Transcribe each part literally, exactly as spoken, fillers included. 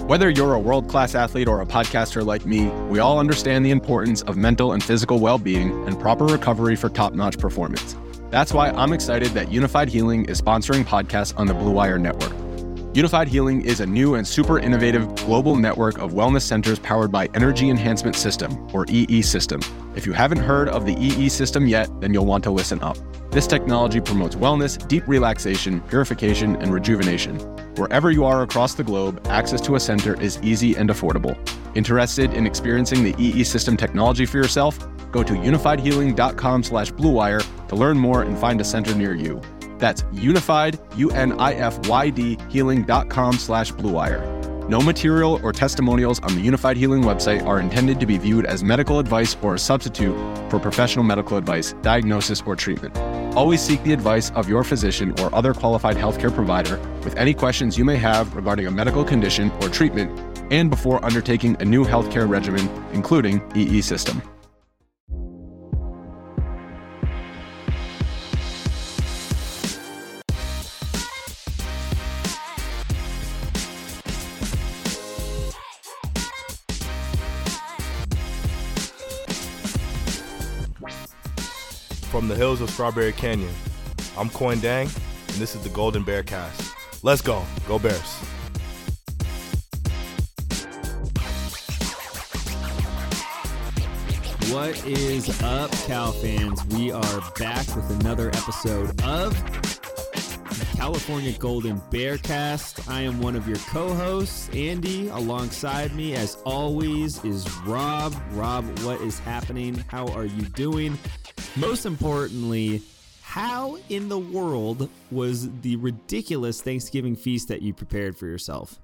Whether you're a world-class athlete or a podcaster like me, we all understand the importance of mental and physical well-being and proper recovery for top-notch performance. That's why I'm excited that Unified Healing is sponsoring podcasts on the Blue Wire Network. Unified Healing is a new and super innovative global network of wellness centers powered by Energy Enhancement System, or E E System. If you haven't heard of the E E System yet, then you'll want to listen up. This technology promotes wellness, deep relaxation, purification, and rejuvenation. Wherever you are across the globe, access to a center is easy and affordable. Interested in experiencing the E E System technology for yourself? Go to unified healing dot com slash blue wire to learn more and find a center near you. That's unified, U N I F Y D, healing dot com slash blue wire. No material or testimonials on the Unified Healing website are intended to be viewed as medical advice or a substitute for professional medical advice, diagnosis, or treatment. Always seek the advice of your physician or other qualified healthcare provider with any questions you may have regarding a medical condition or treatment and before undertaking a new healthcare regimen, including E E System. From the hills of Strawberry Canyon, I'm Coin Dang, and this is the Golden Bear Cast. Let's go. Go Bears. What is up, Cal fans? We are back with another episode of California Golden Bear Cast. I am one of your co-hosts, Andy. Alongside me, as always, is Rob. Rob, what is happening? How are you doing? Most importantly, how in the world was the ridiculous Thanksgiving feast that you prepared for yourself?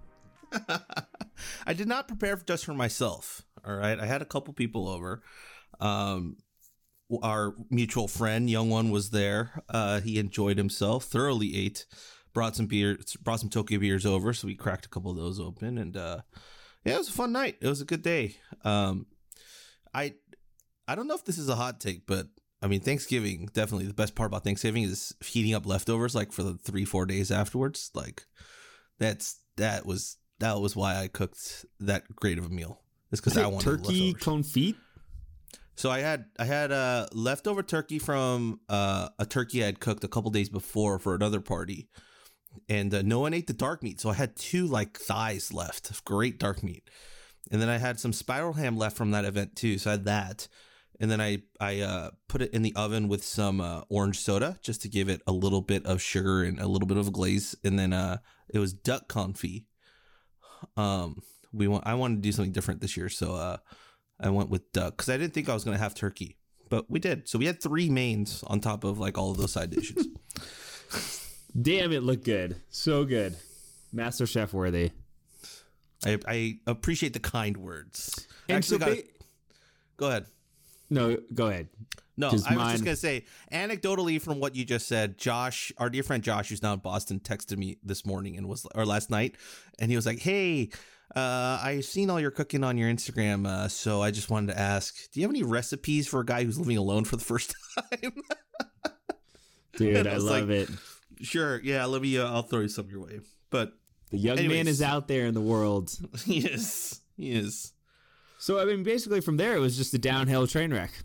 I did not prepare just for myself. All right. I had a couple people over. Um, our mutual friend, Young One, was there. Uh, he enjoyed himself, thoroughly ate, brought some beer, brought some Tokyo beers over. So we cracked a couple of those open. And uh, yeah, it was a fun night. It was a good day. Um, I, I don't know if this is a hot take, but I mean, Thanksgiving, definitely the best part about Thanksgiving is heating up leftovers like for the three, four days afterwards. Like that's, that was, that was why I cooked that great of a meal. It's because I wanted turkey leftovers. confit. So I had, I had a leftover turkey from uh, a turkey I had cooked a couple days before for another party. And uh, no one ate the dark meat. So I had two like thighs left, great dark meat. And then I had some spiral ham left from that event too. So I had that. And then I, I uh, put it in the oven with some uh, orange soda just to give it a little bit of sugar and a little bit of glaze. And then uh, it was duck confit. Um, we want I wanted to do something different this year, so uh, I went with duck because I didn't think I was going to have turkey, but we did. So we had three mains on top of like all of those side dishes. Damn, it looked good, so good, Master Chef worthy. I I appreciate the kind words. And Actually, so got ba- go ahead. No, go ahead. No, I was mine... just going to say, anecdotally from what you just said, Josh, our dear friend Josh, who's now in Boston, texted me this morning and was, or last night, and he was like, hey, uh, I've seen all your cooking on your Instagram, uh, so I just wanted to ask, do you have any recipes for a guy who's living alone for the first time? Dude, I, I like, love it. Sure, yeah, let me, uh, I'll throw you some your way. But the young anyways, man is out there in the world. He is, he is. So, I mean, basically from there, it was just a downhill train wreck.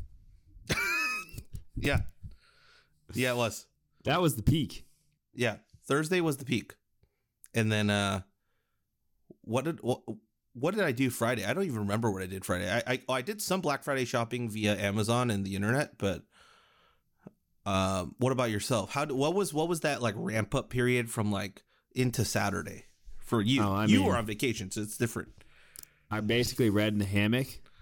Yeah. Yeah, it was. That was the peak. Yeah. Thursday was the peak. And then uh what did what, what did I do Friday? I don't even remember what I did Friday. I I, I did some Black Friday shopping via Amazon and the internet, but um what about yourself? How what was what was that like ramp up period from like into Saturday for you? Oh, I you mean, were on vacation, so it's different. I basically read in the hammock.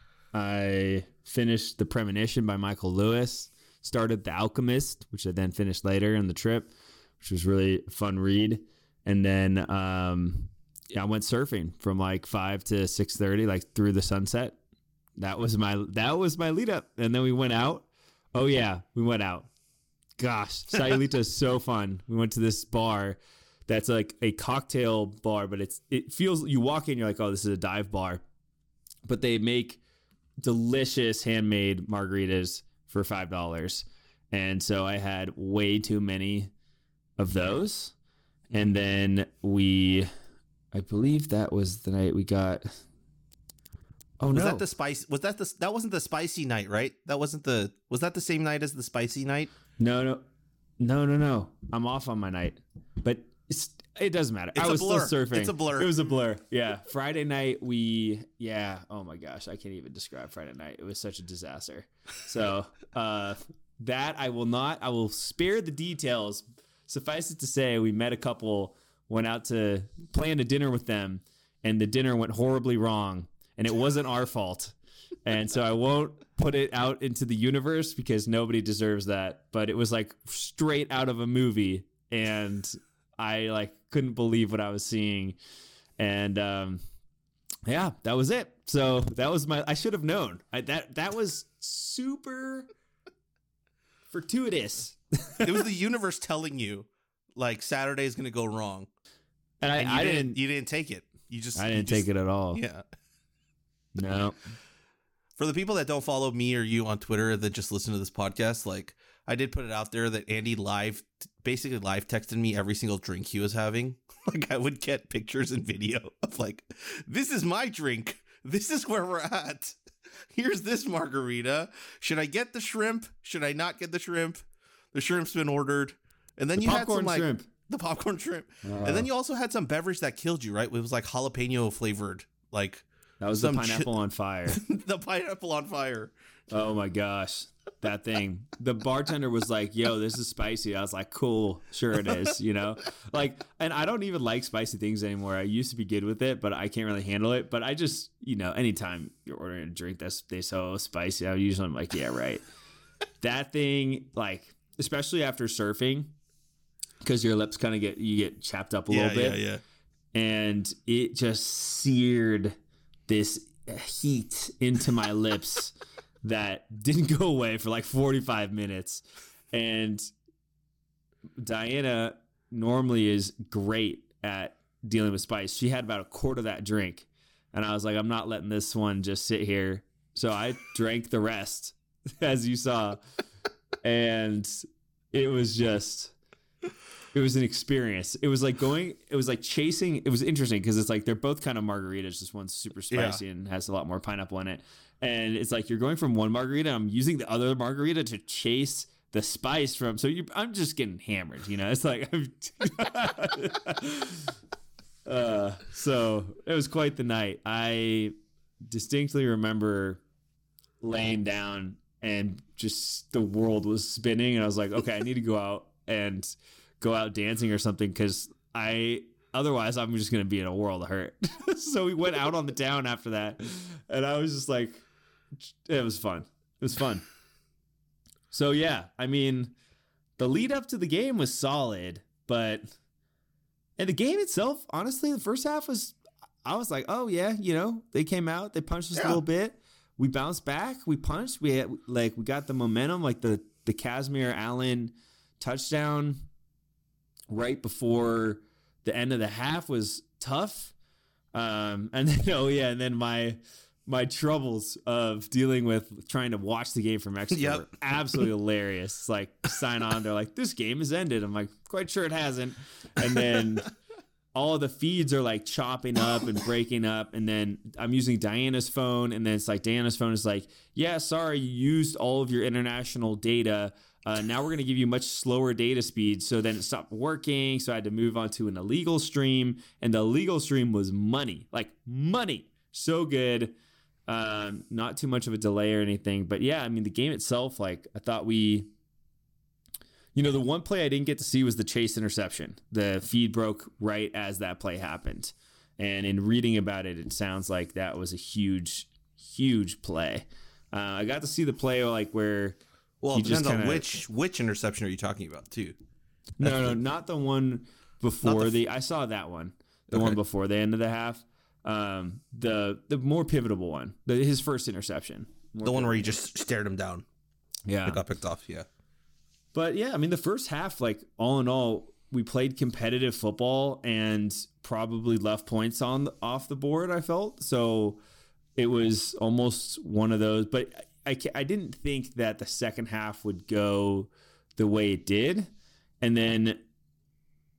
I finished The Premonition by Michael Lewis. Started The Alchemist, which I then finished later in the trip, which was really a fun read. And then um, yeah, I went surfing from like five to six thirty, like through the sunset. That was my that was my lead up. And then we went out. Oh yeah, we went out. Gosh, Sayulita is so fun. We went to this bar that's like a cocktail bar, but it's it feels you walk in, you're like, oh, this is a dive bar. But they make delicious handmade margaritas for five dollars. And so I had way too many of those. And then we I believe that was the night we got. Oh was no, that the spice? Was that the that wasn't the spicy night, right? That wasn't the. Was that the same night as the spicy night? no, no, no, no, no. I'm off on my night, but it's, it doesn't matter. It's I a was blur. still surfing. It's a blur. It was a blur. Yeah, Friday night we. Yeah. Oh my gosh, I can't even describe Friday night. It was such a disaster. So uh, that I will not. I will spare the details. Suffice it to say, we met a couple, went out to plan a dinner with them, and the dinner went horribly wrong, and it wasn't our fault. And so I won't put it out into the universe because nobody deserves that. But it was like straight out of a movie, and I like couldn't believe what I was seeing. And um, yeah, that was it. So that was my. I should have known. I, that that was super fortuitous. It was the universe telling you, like, Saturday is going to go wrong, And I, and you I didn't, didn't. You didn't take it. You just. I you didn't just- take it at all. Yeah. No. For the people that don't follow me or you on Twitter that just listen to this podcast, like, I did put it out there that Andy live, basically live texted me every single drink he was having. Like, I would get pictures and video of like, this is my drink. This is where we're at. Here's this margarita. Should I get the shrimp? Should I not get the shrimp? The shrimp's been ordered. And then The you had popcorn some like shrimp. the popcorn shrimp. Uh, And then you also had some beverage that killed you, right? It was like jalapeno flavored, like That was some the chi- pineapple on fire. the pineapple on fire. Oh my gosh. That thing. The bartender was like, yo, this is spicy. I was like, cool. Sure it is, you know? Like, and I don't even like spicy things anymore. I used to be good with it, but I can't really handle it. But I just, you know, anytime you're ordering a drink that's they so spicy, I usually I'm like, yeah, right. That thing, like, especially after surfing, because your lips kind of get, you get chapped up a yeah, little bit. yeah, yeah. And it just seared this heat into my lips that didn't go away for like forty-five minutes. And Diana normally is great at dealing with spice. She had about a quart of that drink. And I was like, I'm not letting this one just sit here. So I drank the rest, as you saw. And it was just... It was an experience. It was like going, it was like chasing. It was interesting because it's like they're both kind of margaritas. This one's super spicy Yeah. and has a lot more pineapple in it. And it's like you're going from one margarita. I'm using the other margarita to chase the spice from. So you, I'm just getting hammered. You know, it's like, uh, so it was quite the night. I distinctly remember laying down and just the world was spinning. And I was like, okay, I need to go out and go out dancing or something because I otherwise I'm just gonna be in a world of hurt. So we went out on the town after that, and I was just like, it was fun. It was fun. So yeah, I mean, the lead up to the game was solid, but and the game itself, honestly, the first half was I was like, oh yeah, you know, they came out, they punched us Yeah. a little bit, we bounced back, we punched, we had, like we got the momentum, like the the Casimir Allen touchdown right before the end of the half was tough. Um, and then, oh yeah. And then my, my troubles of dealing with trying to watch the game from Mexico Yep. were absolutely hilarious. It's like sign on. They're like, this game has ended. I'm like, quite sure it hasn't. And then all the feeds are like chopping up and breaking up. And then I'm using Diana's phone. And then it's like, Diana's phone is like, yeah, sorry, you used all of your international data. Uh, now we're going to give you much slower data speed. So then it stopped working. So I had to move on to an illegal stream. And the illegal stream was money, like money. So good. Um, not too much of a delay or anything. But yeah, I mean, the game itself, like I thought we, you know, the one play I didn't get to see was the chase interception. The feed broke right as that play happened. And in reading about it, it sounds like that was a huge, huge play. Uh, I got to see the play like where... Well, He it just depends on kinda- which which interception are you talking about too. No, no, not the one before Not the f- the. I saw that one, the Okay. one before the end of the half. Um, the the more pivotal one, the, his first interception. More The one where pivotal. you just stared him down. yeah. It got picked off. Yeah. But yeah, I mean, the first half, like all in all, we played competitive football and probably left points on the, off the board. I felt so it was almost one of those, but. I, ca- I didn't think that the second half would go the way it did. And then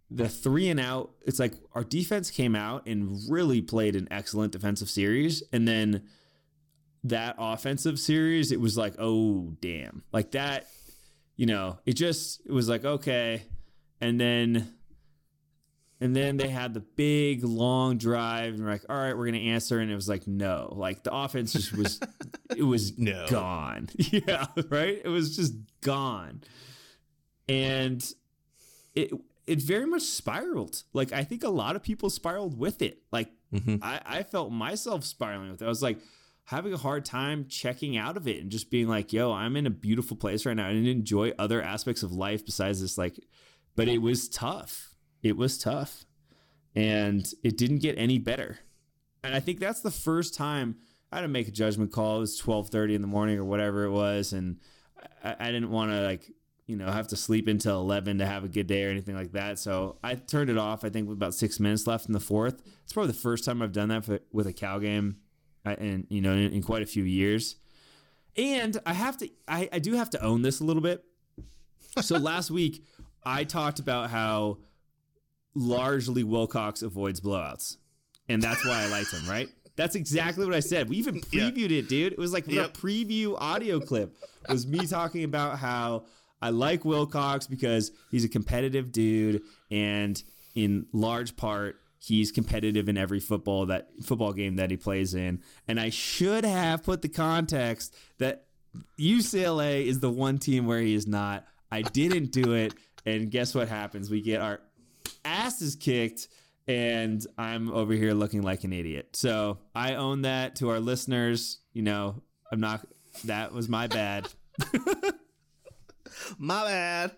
the three and out, it's like our defense came out and really played an excellent defensive series. And then that offensive series, it was like, oh, damn. Like that, you know, it just, it was like, okay. And then, and then they had the big long drive and we're like, all right, we're going to answer. And it was like, no, like the offense just was, it was No. gone. Yeah. Right. It was just gone. And it, it very much spiraled. Like, I think a lot of people spiraled with it. Like, Mm-hmm. I, I felt myself spiraling with it. I was like having a hard time checking out of it and just being like, yo, I'm in a beautiful place right now and enjoy other aspects of life besides this. Like, but it was tough. It was tough. And it didn't get any better. And I think that's the first time I had to make a judgment call. It was twelve thirty in the morning or whatever it was. And I, I didn't want to, like, you know, have to sleep until eleven to have a good day or anything like that. So I turned it off, I think, with about six minutes left in the fourth. It's probably the first time I've done that for, with a Cal game, and you know, in, in quite a few years. And I have to, I, I do have to own this a little bit. So last week, I talked about how largely Wilcox avoids blowouts, and that's why I liked him, right? That's exactly what I said. We even previewed yeah. it, dude. It was like yep. a preview audio clip. It was me talking about how I like Wilcox because he's a competitive dude, and in large part, he's competitive in every football that football game that he plays in. And I should have put the context that U C L A is the one team where he is not. I didn't do it, and guess what happens? We get our asses kicked, and I'm over here looking like an idiot. So I own that to our listeners. You know, I'm not. That was my bad. My bad.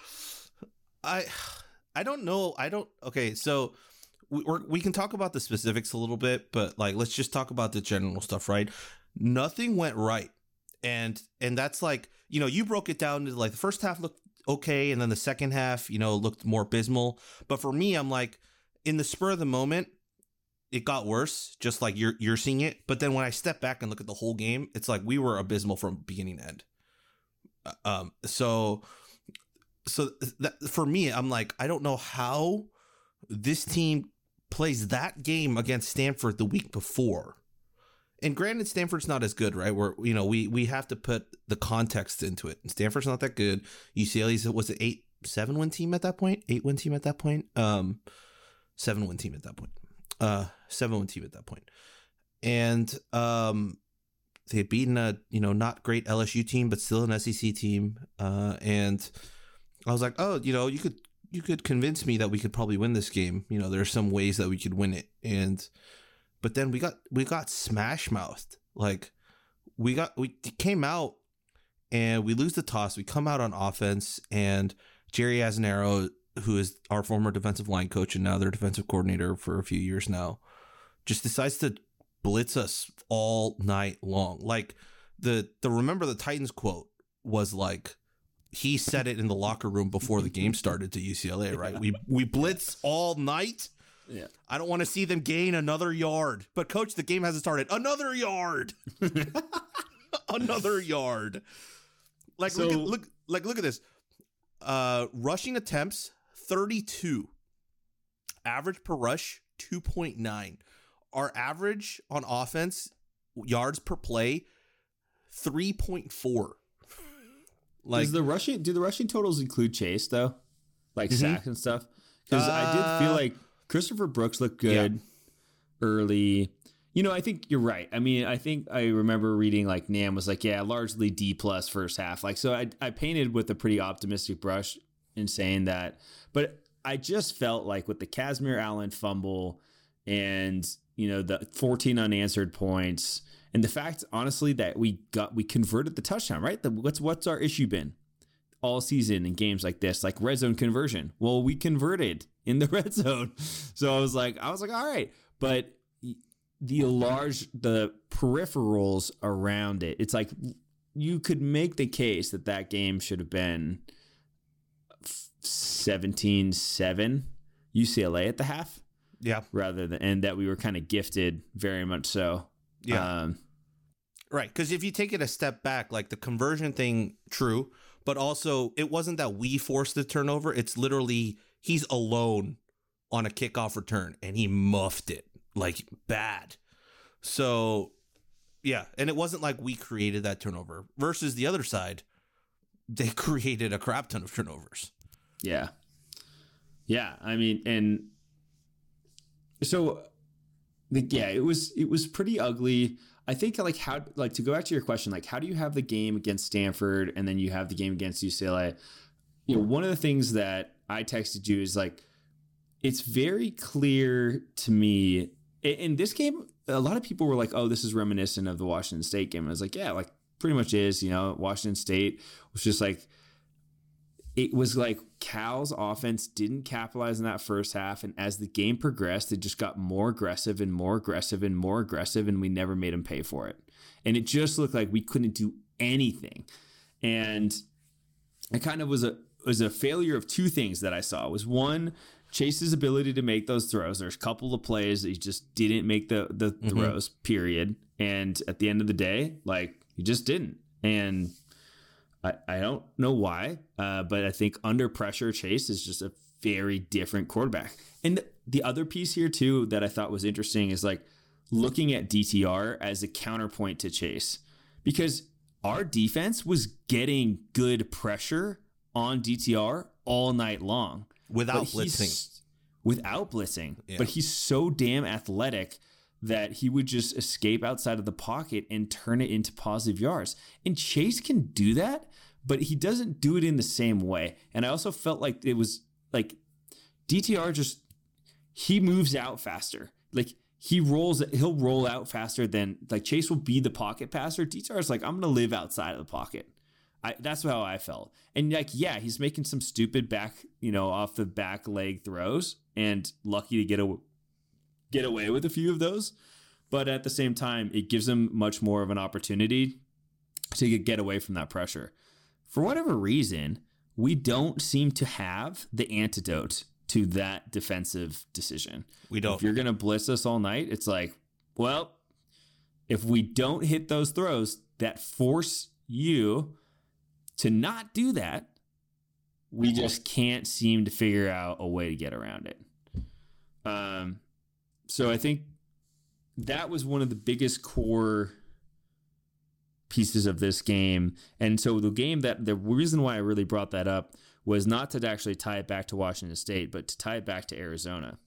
I I don't know. I don't. Okay, so we we're, we can talk about the specifics a little bit, but like let's just talk about the general stuff, right? Nothing went right, and and that's like, you know, you broke it down to like the first half looked okay, and then the second half, you know, looked more abysmal. But for me, I'm like, in the spur of the moment, it got worse, just like you're you're seeing it. But then when I step back and look at the whole game, it's like we were abysmal from beginning to end. Um, so, so that for me, I'm like, I don't know how this team plays that game against Stanford the week before. And granted, Stanford's not as good, right? We're, you know, we, we have to put the context into it. Stanford's not that good. U C L A's, was it eight, seven win team at that point? Eight win team at that point? Um, seven win team at that point. Uh, seven win team at that point. And, um, they had beaten a, you know, not great L S U team, but still an S E C team. Uh, and I was like, oh, you know, you could you could convince me that we could probably win this game. You know, there are some ways that we could win it. And but then we got we got smash mouthed. Like we got we came out and we lose the toss. We come out on offense, and Jerry Azzinaro, who is our former defensive line coach and now their defensive coordinator for a few years now, just decides to blitz us all night long. Like the the remember the Titans quote was like, he said it in the locker room before the game started to U C L A, right? Yeah. We we blitz all night. Yeah. I don't want to see them gain another yard. But coach, the game hasn't started. Another yard. Another yard. Like so, look at, look like look at this. Uh rushing attempts thirty-two. Average per rush two point nine. Our average on offense, yards per play, three point four. Like, Does the rushing, do the rushing totals include Chase, though? Like mm-hmm. sacks and stuff? Because uh, I did feel like Christopher Brooks looked good yeah. early. You know, I think you're right. I mean, I think I remember reading like Nam was like, yeah, largely D plus first half. Like, so I, I painted with a pretty optimistic brush in saying that. But I just felt like with the Casimir Allen fumble and, you know, the fourteen unanswered points, and the fact, honestly, that we got we converted the touchdown, right? The, what's what's our issue been all season in games like this, like red zone conversion? Well, we converted in the red zone, so I was like, I was like, all right, but the large the peripherals around it, it's like you could make the case that that game should have been seventeen seven U C L A at the half. Yeah. Rather than, and that we were kind of gifted very much so. Yeah. Um, right. Because if you take it a step back, like the conversion thing, true, but also it wasn't that we forced the turnover. It's literally he's alone on a kickoff return, and he muffed it like bad. So, yeah, and it wasn't like we created that turnover versus the other side. They created a crap ton of turnovers. Yeah. Yeah. I mean, and so, yeah, it was, it was pretty ugly. I think like how, like to go back to your question, like how do you have the game against Stanford and then you have the game against U C L A? You know, one of the things that I texted you is like, it's very clear to me in this game. A lot of people were like, oh, this is reminiscent of the Washington State game. And I was like, yeah, like pretty much is, you know, Washington State was just like, it was like Cal's offense didn't capitalize in that first half. And as the game progressed, it just got more aggressive and more aggressive and more aggressive. And we never made them pay for it. And it just looked like we couldn't do anything. And it kind of was a, was a failure of two things that I saw. It was one, Chase's ability to make those throws. There's a couple of plays that he just didn't make the, the mm-hmm. throws, period. And at the end of the day, like he just didn't. And I, I don't know why, uh, but I think under pressure, Chase is just a very different quarterback. And the, the other piece here too that I thought was interesting is like looking at D T R as a counterpoint to Chase, because our defense was getting good pressure on D T R all night long without blitzing. Without blitzing, yeah. But he's so damn athletic that he would just escape outside of the pocket and turn it into positive yards. And Chase can do that, but he doesn't do it in the same way. And I also felt like it was like D T R just, he moves out faster. Like he rolls, he'll roll out faster than like Chase will be the pocket passer. D T R is like, I'm going to live outside of the pocket. I, that's how I felt. And like, yeah, he's making some stupid back, you know, off the back leg throws and lucky to get a, get away with a few of those. But at the same time, it gives him much more of an opportunity to get away from that pressure. For whatever reason, we don't seem to have the antidote to that defensive decision. We don't. If you're going to blitz us all night, it's like, well, if we don't hit those throws that force you to not do that, we just can't seem to figure out a way to get around it. Um, so I think that was one of the biggest core pieces of this game. And so the game that the reason why I really brought that up was not to actually tie it back to Washington State, but to tie it back to Arizona.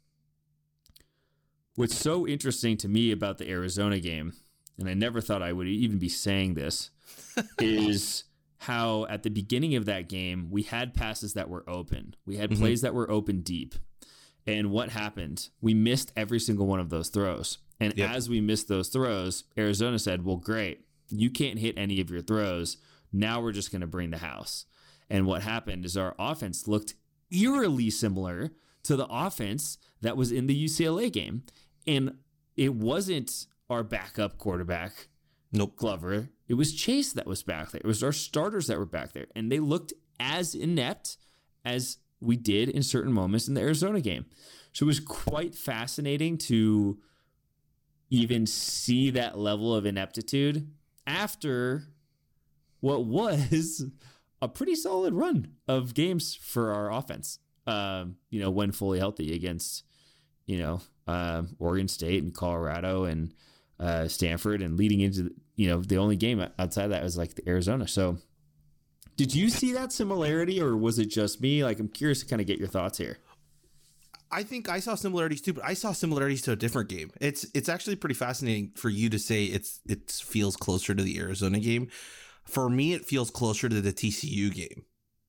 What's so interesting to me about the Arizona game, and I never thought I would even be saying this, is how at the beginning of that game, we had passes that were open. We had mm-hmm. plays that were open deep. And what happened? We missed every single one of those throws. And yep. as we missed those throws, Arizona said, well, great. You can't hit any of your throws. Now we're just going to bring the house. And what happened is our offense looked eerily similar to the offense that was in the U C L A game. And it wasn't our backup quarterback, nope. Glover. It was Chase that was back there. It was our starters that were back there. And they looked as inept as we did in certain moments in the Arizona game. So it was quite fascinating to even see that level of ineptitude after what was a pretty solid run of games for our offense, um, you know, when fully healthy against, you know, uh, Oregon State and Colorado and uh, Stanford, and leading into, you know, the only game outside of that was like the Arizona. So did you see that similarity, or was it just me? Like, I'm curious to kind of get your thoughts here. I think I saw similarities too, but I saw similarities to a different game. It's it's actually pretty fascinating for you to say it's it feels closer to the Arizona game. For me, it feels closer to the T C U game,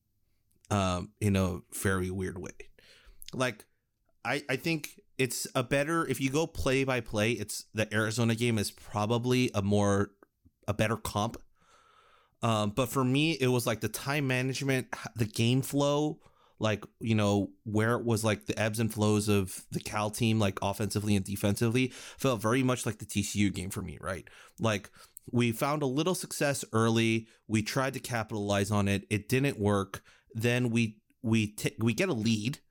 um, in a very weird way. Like, I I think it's a better, if you go play by play, it's the Arizona game is probably a more a better comp. Um, but for me, it was like the time management, the game flow. Like, you know, where it was like the ebbs and flows of the Cal team, like offensively and defensively, felt very much like the T C U game for me, right? Like, we found a little success early. We tried to capitalize on it. It didn't work. Then we we t- we get a lead.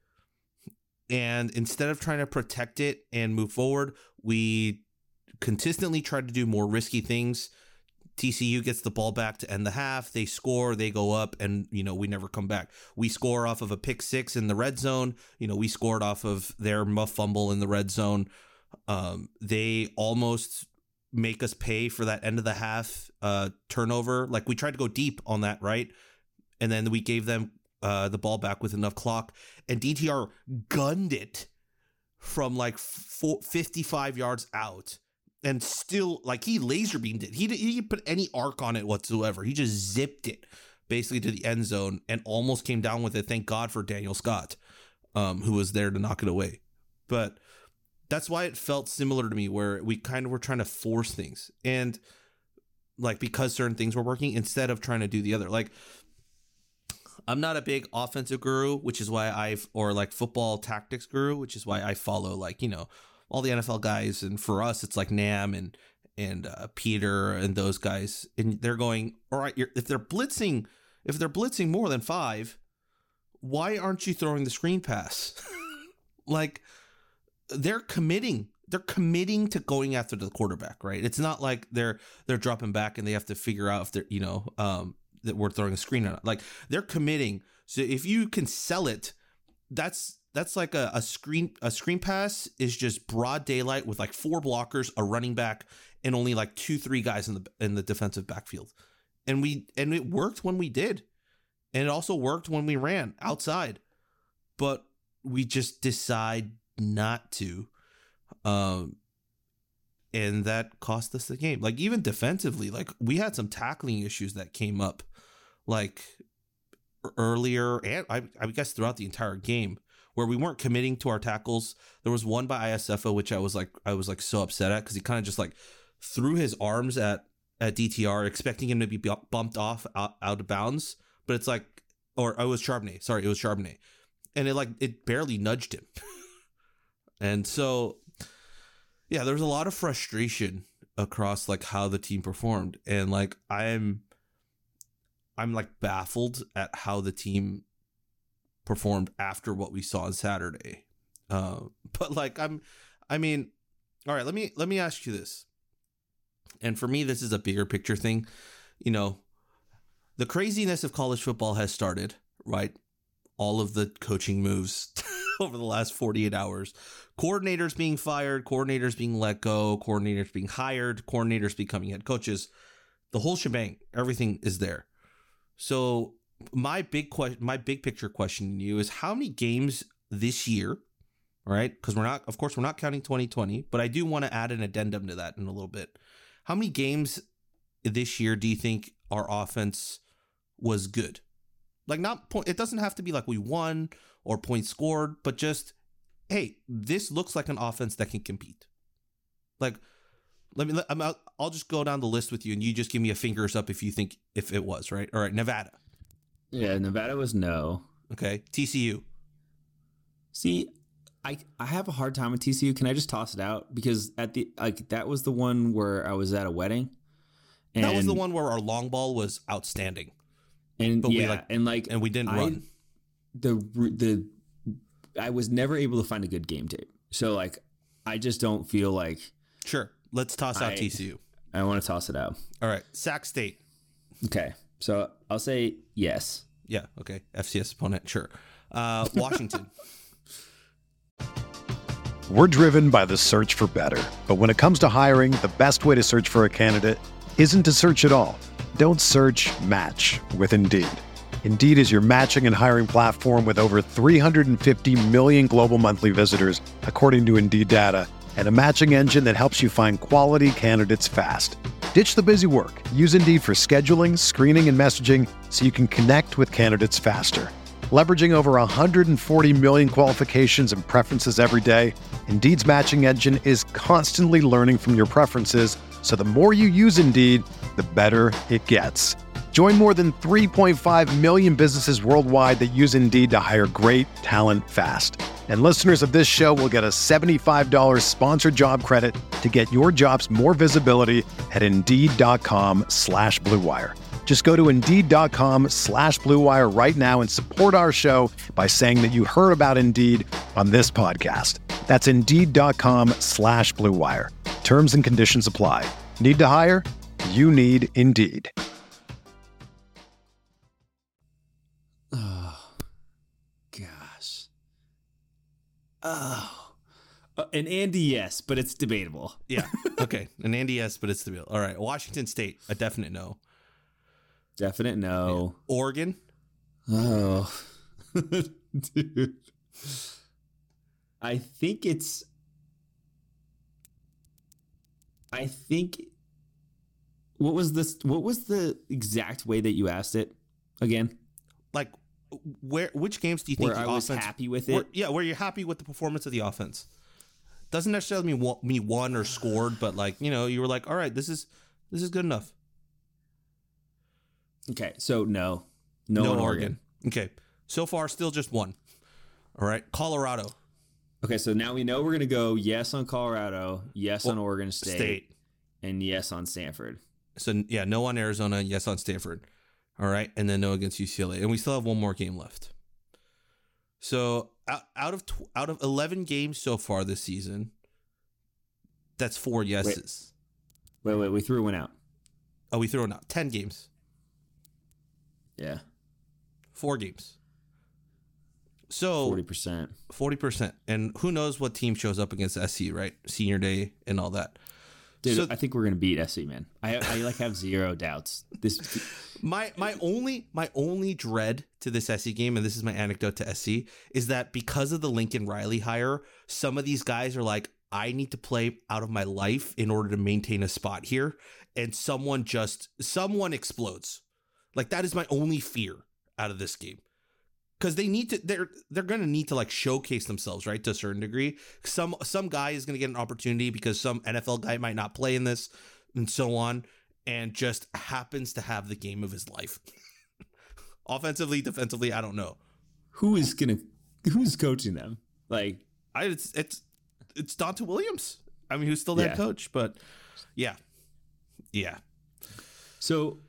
And instead of trying to protect it and move forward, we consistently tried to do more risky things T C U gets the ball back to end the half. They score, they go up, and, you know, we never come back. We score off of a pick six in the red zone. You know, we scored off of their muff fumble in the red zone. Um, they almost make us pay for that end of the half uh, turnover. Like, we tried to go deep on that, right? And then we gave them uh, the ball back with enough clock. And D T R gunned it from like four, fifty-five yards out. And still, like, he laser beamed it. He, he didn't put any arc on it whatsoever. He just zipped it basically to the end zone and almost came down with it. Thank God for Daniel Scott, um, who was there to knock it away. But that's why it felt similar to me, where we kind of were trying to force things. And, like, because certain things were working, instead of trying to do the other. Like, I'm not a big offensive guru, which is why I've, or like football tactics guru, which is why I follow, like, you know, all the N F L guys. And for us, it's like Nam and and uh, Peter and those guys. And they're going, all right, you're, if they're blitzing, if they're blitzing more than five, why aren't you throwing the screen pass? Like, they're committing. They're committing to going after the quarterback, right? It's not like they're they're dropping back and they have to figure out if they're, you know, um, that we're throwing a screen or not. Like, they're committing. So if you can sell it, that's that's like a, a screen a screen pass is just broad daylight with like four blockers, a running back, and only like two, three guys in the in the defensive backfield. And we and it worked when we did. And it also worked when we ran outside. But we just decide not to. Um and that cost us the game. Like, even defensively, like, we had some tackling issues that came up, like, earlier and I, I guess throughout the entire game, where we weren't committing to our tackles. There was one by I S F O, which I was like, I was like so upset at, because he kind of just like threw his arms at at D T R, expecting him to be bumped off out, out of bounds. But it's like, or oh, it was Charbonnet. Sorry, it was Charbonnet, and it like it barely nudged him. And so, yeah, there's a lot of frustration across like how the team performed. And like, I'm, I'm like baffled at how the team performed after what we saw on Saturday. Uh, but like, I'm, I mean, all right, let me, let me ask you this. And for me, this is a bigger picture thing. You know, the craziness of college football has started, right? All of the coaching moves over the last forty-eight hours, coordinators being fired, coordinators being let go, coordinators being hired, coordinators becoming head coaches, the whole shebang, everything is there. So my big question, my big picture question to you is, how many games this year, right? Because we're not, of course, we're not counting twenty twenty, but I do want to add an addendum to that in a little bit. How many games this year do you think our offense was good? Like, not point, it doesn't have to be like we won or points scored, but just, hey, this looks like an offense that can compete. Like, let me, I'm out, I'll just go down the list with you, and you just give me a fingers up if you think if it was, right? All right, Nevada. Yeah, Nevada was no. Okay, T C U. See, I I have a hard time with T C U. Can I just toss it out? Because at the like that was the one where I was at a wedding. And that was the one where our long ball was outstanding. And but yeah, we like, and like and we didn't I, run. The the I was never able to find a good game tape. So like, I just don't feel like. Sure, let's toss out I, T C U. I want to toss it out. All right, Sac State. Okay, so I'll say yes. Yeah. Okay. F C S opponent. Sure. Uh, Washington. We're driven by the search for better, but when it comes to hiring, the best way to search for a candidate isn't to search at all. Don't search, match with Indeed. Indeed is your matching and hiring platform with over three hundred fifty million global monthly visitors, according to Indeed data, and a matching engine that helps you find quality candidates fast. Ditch the busy work. Use Indeed for scheduling, screening, and messaging so you can connect with candidates faster. Leveraging over one hundred forty million qualifications and preferences every day, Indeed's matching engine is constantly learning from your preferences, so the more you use Indeed, the better it gets. Join more than three point five million businesses worldwide that use Indeed to hire great talent fast. And listeners of this show will get a seventy-five dollars sponsored job credit to get your jobs more visibility at Indeed.com slash Blue Wire. Just go to Indeed.com slash Blue Wire right now and support our show by saying that you heard about Indeed on this podcast. That's Indeed.com slash Blue Wire. Terms and conditions apply. Need to hire? you need Indeed. Oh, gosh. Oh. Uh, an Andy, yes, but it's debatable. Yeah. Okay. An Andy, yes, but it's the real. All right. Washington State, a definite no. Definite no. Yeah. Oregon. Oh, dude. I think it's. I think. What was this? What was the exact way that you asked it again? Like, where? Which games do you think Where the I was offense, happy with where, it? yeah, where you're happy with the performance of the offense. Doesn't necessarily mean me won or scored, but like you know, you were like, all right, this is this is good enough. Okay, so no, no, no in Oregon. Okay, so far still just one. All right, Colorado. Okay, so now we know we're gonna go yes on Colorado, yes Well, on Oregon State, State. and yes on Stanford. So yeah, no on Arizona, yes on Stanford. All right, and then no against U C L A, and we still have one more game left. So out, out of tw- out of eleven games so far this season, that's four yeses. Wait, wait, we threw one out. Oh, we threw it out. Ten games, Yeah, four games. So forty percent. forty percent, and who knows what team shows up against S C, right? Senior day and all that. Dude, So- I think we're gonna beat S C, man. I I like have zero doubts. This My my only my only dread to this S C game, and this is my anecdote to S C, is that because of the Lincoln Riley hire, some of these guys are like, I need to play out of my life in order to maintain a spot here, and someone just someone explodes. Like that is my only fear out of this game. Because they need to, they're they're gonna need to like showcase themselves, right, to a certain degree. Some some guy is gonna get an opportunity because some N F L guy might not play in this, and so on, and just happens to have the game of his life. Offensively, defensively, I don't know. who is gonna who's coaching them? Like, I it's it's it's Donta Williams. I mean, who's still the Yeah. head coach, but yeah, yeah. so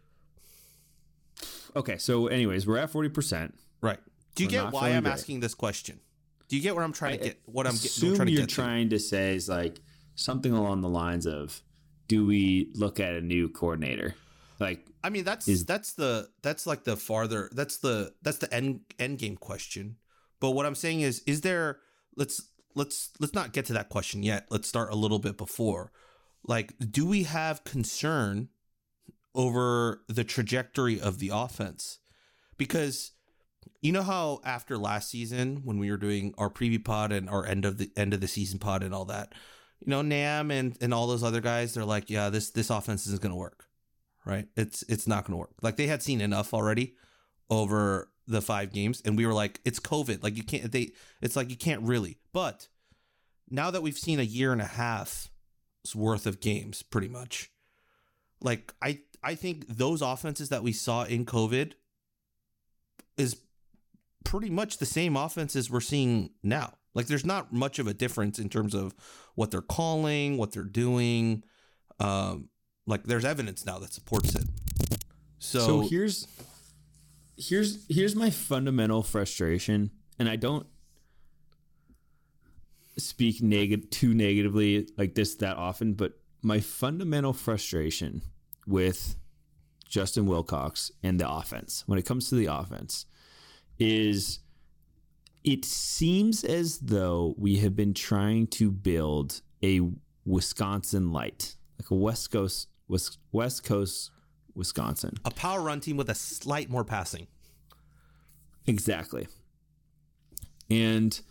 okay. So, anyways, we're at forty percent. Right. Do you We're get not why feeling I'm great. asking this question? Do you get what I'm trying to get? What I'm, get, Assume I'm trying to you're get to? trying to say is like something along the lines of, do we look at a new coordinator? Like, I mean, that's is- that's the that's like the farther that's the that's the end end game question. But what I'm saying is, is there? Let's let's let's not get to that question yet. Let's start a little bit before. Like, do we have concern over the trajectory of the offense? Because you know how after last season, when we were doing our preview pod and our end of the end of the season pod and all that, you know, Nam and and all those other guys, they're like, yeah, this this offense isn't going to work. Right? It's it's not going to work. Like they had seen enough already over the five games, and we were like, it's COVID. Like you can't. They. It's like you can't really. But now that we've seen a year and a half's worth of games, pretty much, like I I think those offenses that we saw in COVID is pretty much the same offenses we're seeing now. Like there's not much of a difference in terms of what they're calling, what they're doing. Um, Like there's evidence now that supports it. So, so here's here's here's my fundamental frustration, and I don't speak negative too negatively like this that often, but my fundamental frustration with Justin Wilcox and the offense, when it comes to the offense, is it seems as though we have been trying to build a Wisconsin light, like a West Coast West Coast Wisconsin. a power run team with a slight more passing. Exactly. And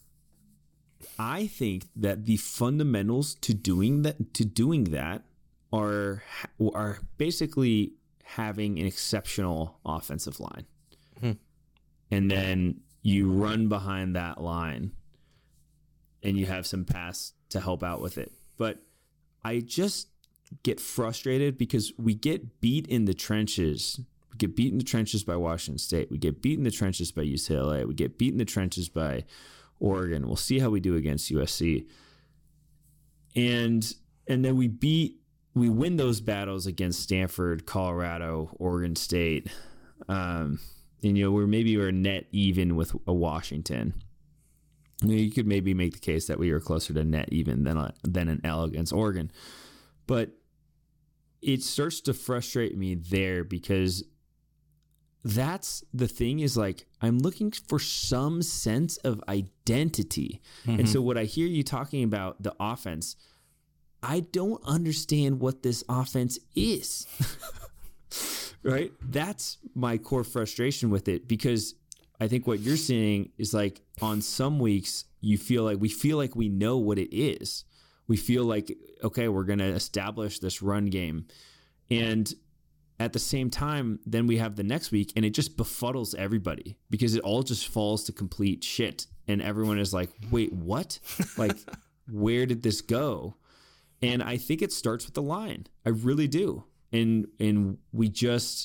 I think that the fundamentals to doing that to doing that are are basically having an exceptional offensive line. Hmm. And then you run behind that line and you have some pass to help out with it. But I just get frustrated because we get beat in the trenches. We get beat in the trenches by Washington State. We get beat in the trenches by U C L A. We get beat in the trenches by Oregon. We'll see how we do against U S C. And and then we beat we win those battles against Stanford, Colorado, Oregon State. Um, and you know, we're maybe we're net even with a Washington. You know, you could maybe make the case that we were closer to net even than a, than an L against Oregon. But it starts to frustrate me there because that's the thing is like, I'm looking for some sense of identity. Mm-hmm. And so what I hear you talking about the offense, I don't understand what this offense is, right? That's my core frustration with it, because I think what you're seeing is like on some weeks you feel like we feel like we know what it is. We feel like, okay, we're going to establish this run game. And at the same time, then we have the next week and it just befuddles everybody because it all just falls to complete shit. And everyone is like, wait, what? Like, where did this go? And I think it starts with the line. I really do. And and we just,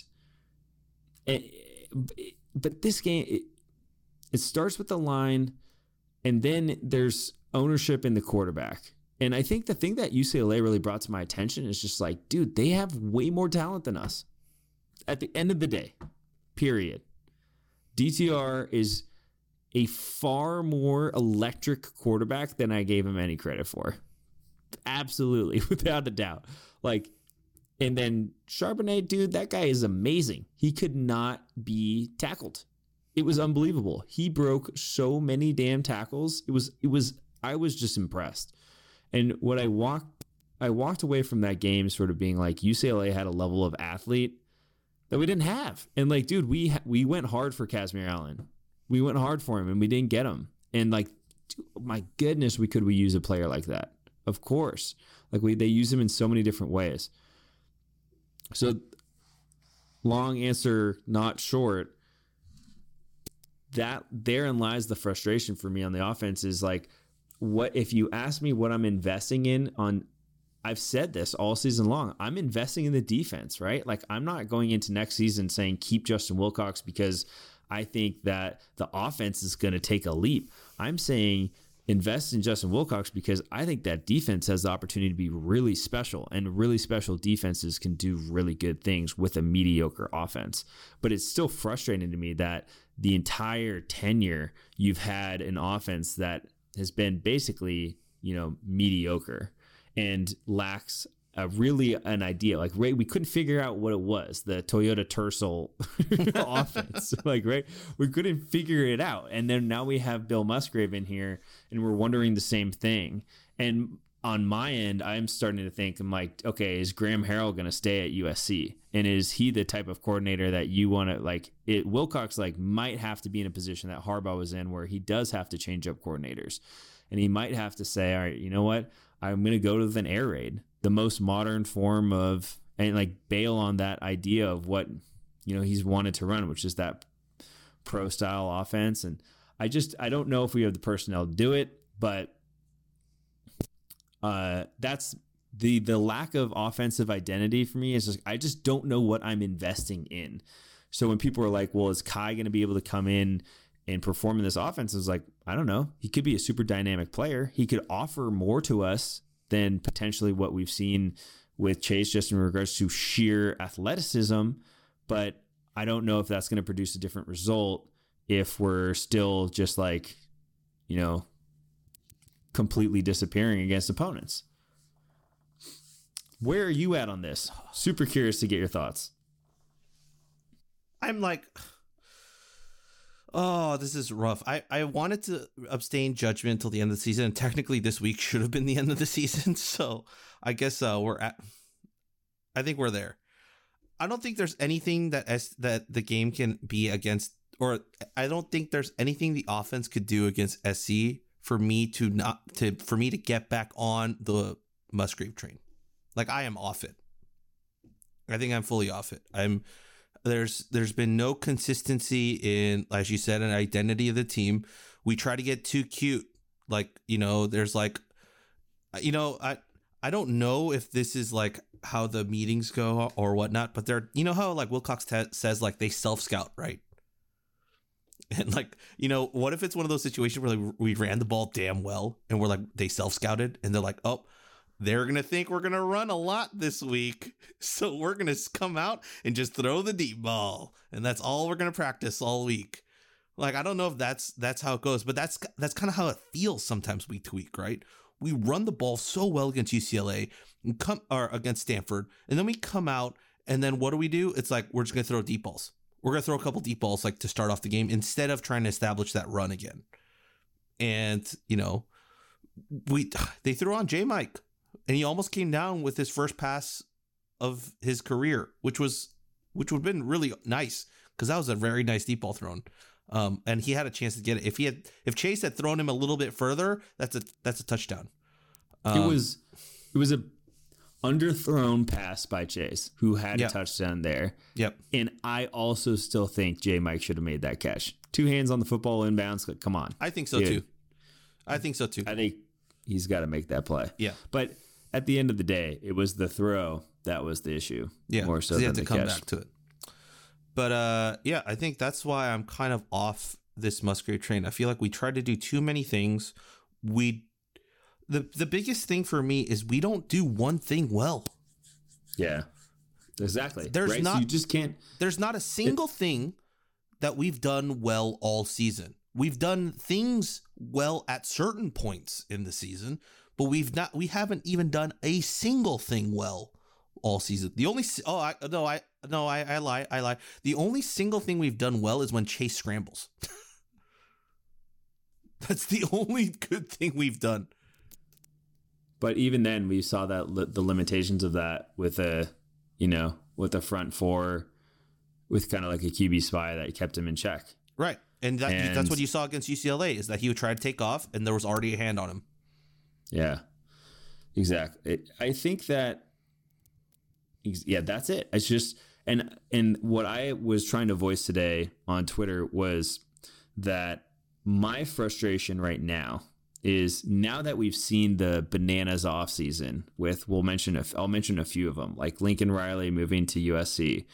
but this game, it, it starts with the line, and then there's ownership in the quarterback. And I think the thing that U C L A really brought to my attention is just like, dude, they have way more talent than us. At the end of the day, period. D T R is a far more electric quarterback than I gave him any credit for. Absolutely, without a doubt. Like, and then Charbonnet, dude, that guy is amazing. He could not be tackled. It was unbelievable. He broke so many damn tackles. It was, it was, I was just impressed. And what I walked, I walked away from that game sort of being like, U C L A had a level of athlete that we didn't have. And like, dude, we, we went hard for Kazmir Allen. We went hard for him and we didn't get him. And like, dude, my goodness, we could, we use a player like that. Of course. Like we, they use him in so many different ways. So long answer, not short. That therein lies the frustration for me on the offense is like, what if you ask me what I'm investing in on, I've said this all season long, I'm investing in the defense, right? Like I'm not going into next season saying keep Justin Wilcox because I think that the offense is going to take a leap. I'm saying invest in Justin Wilcox because I think that defense has the opportunity to be really special, and really special defenses can do really good things with a mediocre offense. But it's still frustrating to me that the entire tenure you've had an offense that has been basically, you know, mediocre and lacks a really an idea. Like, right, we couldn't figure out what it was, the Toyota Tercel offense. Like, right, we couldn't figure it out. And then now we have Bill Musgrave in here and we're wondering the same thing. And on my end, I'm starting to think, I'm like, okay, is Graham Harrell going to stay at U S C? And is he the type of coordinator that you want to, like, it, Wilcox, like, might have to be in a position that Harbaugh was in where he does have to change up coordinators. And he might have to say, all right, you know what? I'm going to go to an air raid, the most modern form of, and like bail on that idea of what, you know, he's wanted to run, which is that pro style offense. And I just, I don't know if we have the personnel to do it, but uh, that's the, the lack of offensive identity for me is just, I just don't know what I'm investing in. So when people are like, well, is Kai going to be able to come in and perform in this offense? Is like, I don't know. He could be a super dynamic player. He could offer more to us than potentially what we've seen with Chase, just in regards to sheer athleticism. But I don't know if that's going to produce a different result if we're still just like, you know, completely disappearing against opponents. Where are you at on this? Super curious to get your thoughts. I'm like, oh, this is rough. I, I wanted to abstain judgment until the end of the season. And technically, this week should have been the end of the season. So I guess uh, we're at. I think we're there. I don't think there's anything that S, that the game can be against, or I don't think there's anything the offense could do against S C for me to not to for me to get back on the Musgrave train. Like, I am off it. I think I'm fully off it. I'm. There's there's been no consistency in, as you said, an identity of the team. We try to get too cute. Like, you know, there's like, you know, I I don't know if this is like how the meetings go or whatnot, but they're, you know how like Wilcox t- says like they self-scout, right? And like, you know, what if it's one of those situations where like we ran the ball damn well and we're like, they self-scouted and they're like, oh, they're going to think we're going to run a lot this week. So we're going to come out and just throw the deep ball. And that's all we're going to practice all week. Like, I don't know if that's that's how it goes, but that's that's kind of how it feels sometimes week to week, right? We run the ball so well against U C L A. and come or against Stanford, and then we come out, and then what do we do? It's like we're just gonna throw deep balls. We're gonna throw a couple deep balls like to start off the game instead of trying to establish that run again. And you know, we they threw on J Mike, and he almost came down with his first pass of his career, which was which would have been really nice because that was a very nice deep ball thrown. Um, and he had a chance to get it. If he had, if Chase had thrown him a little bit further, that's a that's a touchdown. Um, it was it was a underthrown pass by Chase, who had yep. a touchdown there. Yep. And I also still think J Mike should have made that catch. Two hands on the football inbounds. Come on. I think so Dude. too. I think so too. I think he's got to make that play. Yeah. But at the end of the day, it was the throw that was the issue. Yeah. More so he than had to the come catch. back to it. But uh, yeah, I think that's why I'm kind of off this Musgrave train. I feel like we tried to do too many things. We, the the biggest thing for me is we don't do one thing well. Yeah, exactly. There's right? not So you just can't. There's not a single it, thing that we've done well all season. We've done things well at certain points in the season, but we've not. We haven't even done a single thing well all season. The only oh I no I no I I lie I lie. The only single thing we've done well is when Chase scrambles. That's the only good thing we've done. But even then, we saw that li- the limitations of that with a, you know, with a front four, with kind of like a Q B spy that kept him in check. Right, and, that, And- that's what you saw against U C L A is that he would try to take off, and there was already a hand on him. Yeah, exactly. It, I think that, yeah, that's it. It's just, and and what I was trying to voice today on Twitter was that my frustration right now is now that we've seen the bananas off season with, we'll mention, a, I'll mention a few of them, like Lincoln Riley moving to U S C,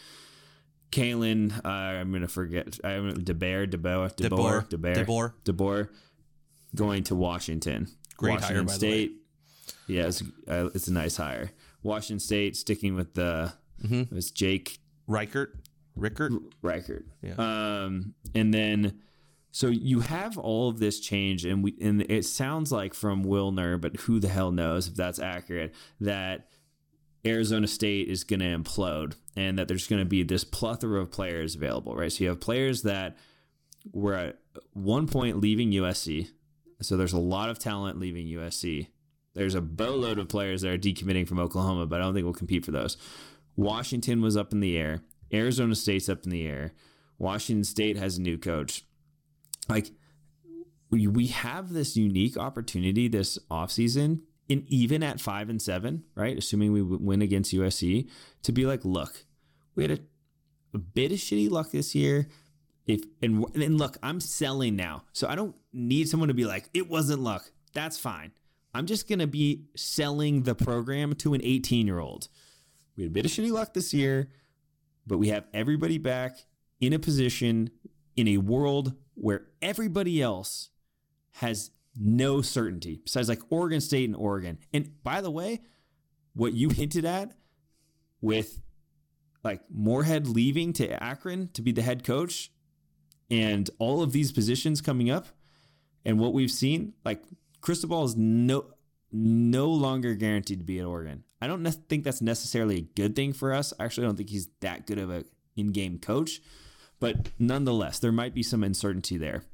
Kalen, uh, I'm going to forget, I'm DeBoer, DeBoer, DeBoer, DeBoer, DeBoer, DeBoer going to Washington. Great Washington hire, by State. the way. Yeah, it's, uh, it's a nice hire. Washington State sticking with the, Mm-hmm. it was Jake Reichert, Rickert. Reichert. Yeah. Um, and then, so you have all of this change, and we and it sounds like from Wilner, but who the hell knows if that's accurate, that Arizona State is going to implode and that there's going to be this plethora of players available, right? So you have players that were at one point leaving U S C. So there's a lot of talent leaving U S C. There's a boatload of players that are decommitting from Oklahoma, but I don't think we'll compete for those. Washington was up in the air. Arizona State's up in the air. Washington State has a new coach. Like, we we have this unique opportunity this offseason, and even at five and seven, right? Assuming we win against U S C, to be like, look, we had a, a bit of shitty luck this year. If and and look, I'm selling now, so I don't need someone to be like, it wasn't luck. That's fine. I'm just gonna be selling the program to an eighteen year old. We had a bit of shitty luck this year, but we have everybody back in a position in a world where everybody else has no certainty besides like Oregon State and Oregon. And by the way, what you hinted at with like Moorhead leaving to Akron to be the head coach and all of these positions coming up and what we've seen, like Cristobal is no, no longer guaranteed to be at Oregon. I don't ne- think that's necessarily a good thing for us. I actually don't think he's that good of a in-game coach. But nonetheless, there might be some uncertainty there.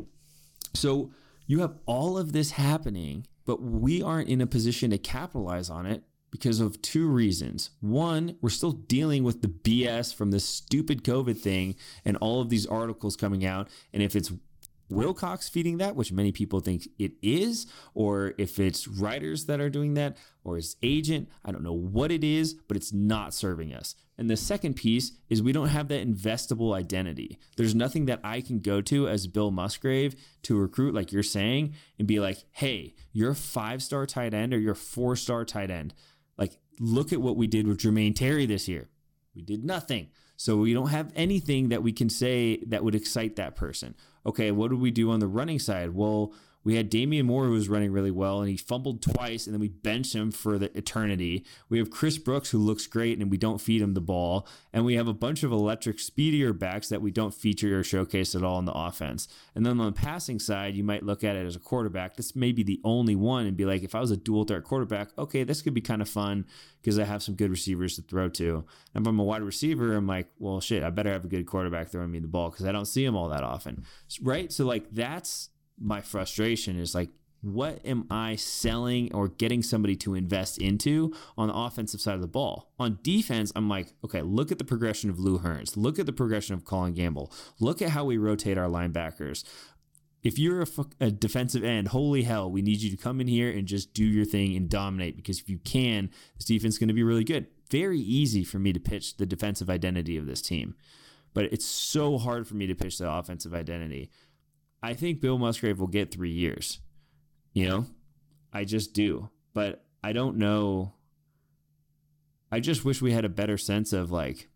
So you have all of this happening, but we aren't in a position to capitalize on it because of two reasons. One, we're still dealing with the B S from this stupid COVID thing and all of these articles coming out. And if it's Wilcox feeding that, which many people think it is, or if it's writers that are doing that, or his agent, I don't know what it is, but it's not serving us. And the second piece is we don't have that investable identity. There's nothing that I can go to as Bill Musgrave to recruit, like you're saying, and be like, hey, you're a five-star tight end or you're a four-star tight end. Like, look at what we did with Jermaine Terry this year. We did nothing. So we don't have anything that we can say that would excite that person. Okay, what do we do on the running side? Well, We had Damian Moore, who was running really well, and he fumbled twice, and then we benched him for the eternity. We have Chris Brooks, who looks great, and we don't feed him the ball. And we have a bunch of electric, speedier backs that we don't feature or showcase at all in the offense. And then on the passing side, you might look at it as a quarterback. This may be the only one and be like, if I was a dual threat quarterback, okay, this could be kind of fun because I have some good receivers to throw to. And if I'm a wide receiver, I'm like, well, shit, I better have a good quarterback throwing me the ball because I don't see him all that often. Right? So, like, that's my frustration is like, what am I selling or getting somebody to invest into on the offensive side of the ball? On defense, I'm like, okay, look at the progression of Lou Hearns. Look at the progression of Colin Gamble. Look at how we rotate our linebackers. If you're a, a defensive end, holy hell, we need you to come in here and just do your thing and dominate, because if you can, this defense is going to be really good. Very easy for me to pitch the defensive identity of this team, but it's so hard for me to pitch the offensive identity. I think Bill Musgrave will get three years. You know, I just do. But I don't know. I just wish we had a better sense of like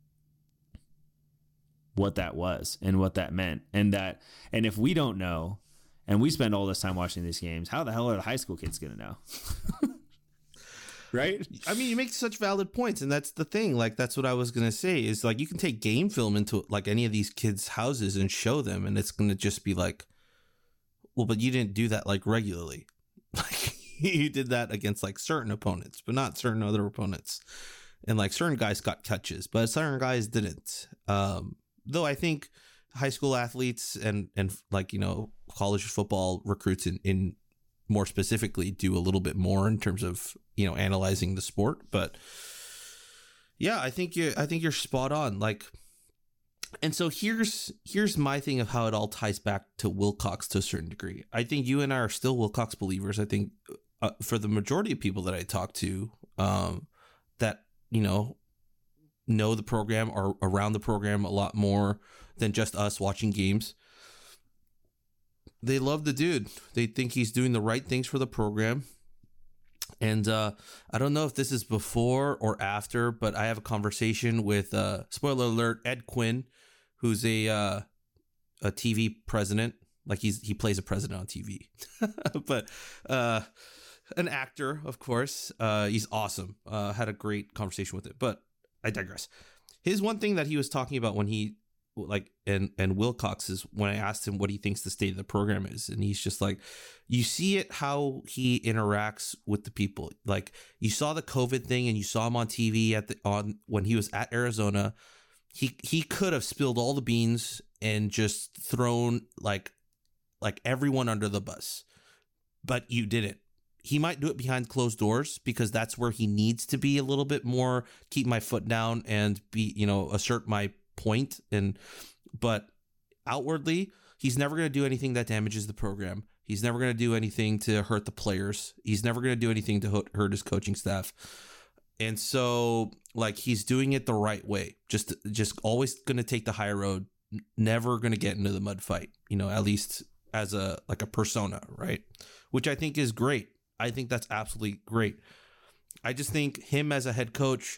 what that was and what that meant. And that, and if we don't know, and we spend all this time watching these games, how the hell are the high school kids going to know? Right? I mean, you make such valid points, and that's the thing. Like, that's what I was going to say is, like, you can take game film into, like, any of these kids' houses and show them, and it's going to just be like, well, but you didn't do that, like, regularly. Like, you did that against, like, certain opponents, but not certain other opponents. And, like, certain guys got catches, but certain guys didn't. Um, though I think high school athletes and, and like, you know, college football recruits in, in more specifically do a little bit more in terms of, you know, analyzing the sport. But yeah, I think you I think you're spot on. Like, and so here's here's my thing of how it all ties back to Wilcox to a certain degree. I think you and I are still Wilcox believers. I think uh, for the majority of people that I talk to, um, that, you know, know the program or around the program a lot more than just us watching games, they love the dude. They think he's doing the right things for the program. And uh, I don't know if this is before or after, but I have a conversation with, uh, spoiler alert, Ed Quinn, who's a uh, a T V president. Like, he's he plays a president on T V. But uh, an actor, of course. Uh, he's awesome. Uh, had a great conversation with it. But I digress. His one thing that he was talking about when he like and and Wilcox is when I asked him what he thinks the state of the program is, and he's just like, you see it how he interacts with the people. Like, you saw the COVID thing and you saw him on T V at the on when he was at Arizona. He he could have spilled all the beans and just thrown like like everyone under the bus, but you didn't. He might do it behind closed doors because that's where he needs to be a little bit more, keep my foot down and be, you know, assert my point. And but outwardly, he's never going to do anything that damages the program. He's never going to do anything to hurt the players. He's never going to do anything to hurt his coaching staff. And so, like, he's doing it the right way. Just just always going to take the high road, never going to get into the mud fight, you know, at least as a like a persona, right? Which I think is great. I think that's absolutely great. I just think him as a head coach,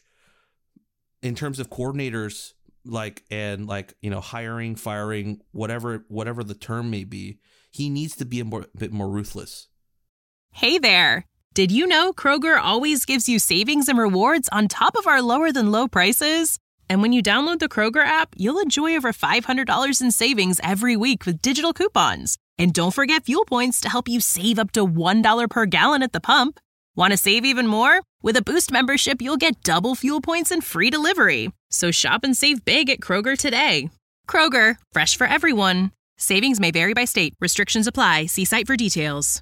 in terms of coordinators, like, and like, you know, hiring, firing, whatever, whatever the term may be, he needs to be a, more, a bit more ruthless. Hey there. Did you know Kroger always gives you savings and rewards on top of our lower than low prices? And when you download the Kroger app, you'll enjoy over five hundred dollars in savings every week with digital coupons. And don't forget fuel points to help you save up to one dollar per gallon at the pump. Want to save even more? With a Boost membership, you'll get double fuel points and free delivery. So shop and save big at Kroger today. Kroger, fresh for everyone. Savings may vary by state. Restrictions apply. See site for details.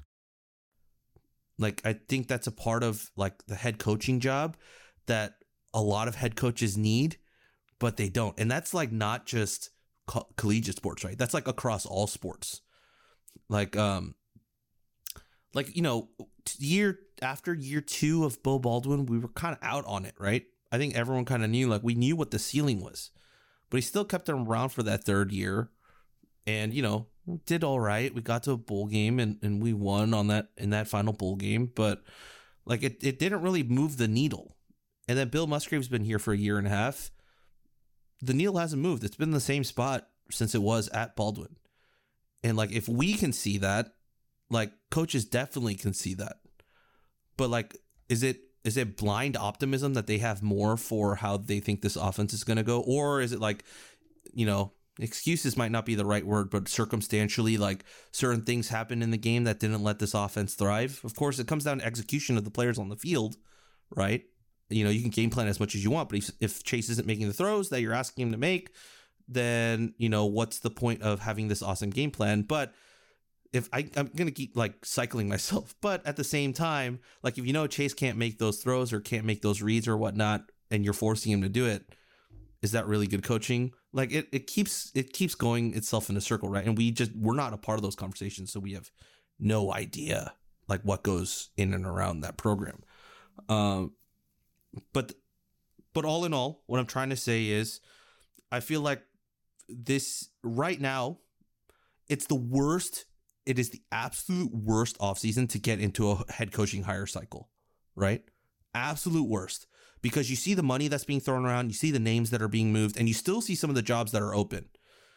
Like, I think that's a part of like the head coaching job that a lot of head coaches need, but they don't. And that's like not just co- collegiate sports, right? That's like across all sports. Like, um, like, you know, year after year two of Beau Baldwin, we were kind of out on it, right? I think everyone kind of knew, like, we knew what the ceiling was, but he still kept him around for that third year. And, you know, did all right. We got to a bowl game and, and we won on that in that final bowl game, but like it, it didn't really move the needle. And then Bill Musgrave's been here for a year and a half. The needle hasn't moved. It's been the same spot since it was at Baldwin. And like, if we can see that, Like coaches definitely can see that. But like, is it is it blind optimism that they have more for how they think this offense is going to go? Or is it like, you know, excuses might not be the right word, but circumstantially, like certain things happened in the game that didn't let this offense thrive? Of course, it comes down to execution of the players on the field, right? You know, you can game plan as much as you want, but if, if Chase isn't making the throws that you're asking him to make, then, you know, what's the point of having this awesome game plan? But if I, I'm going to keep like cycling myself, but at the same time, like if you know Chase can't make those throws or can't make those reads or whatnot, and you're forcing him to do it, is that really good coaching? Like it, it keeps it keeps going itself in a circle, right? And we just we're not a part of those conversations, so we have no idea like what goes in and around that program. Um, but but all in all, what I'm trying to say is, I feel like this right now, it's the worst. It is the absolute worst offseason to get into a head coaching hire cycle, right? Absolute worst. Because you see the money that's being thrown around, you see the names that are being moved, and you still see some of the jobs that are open.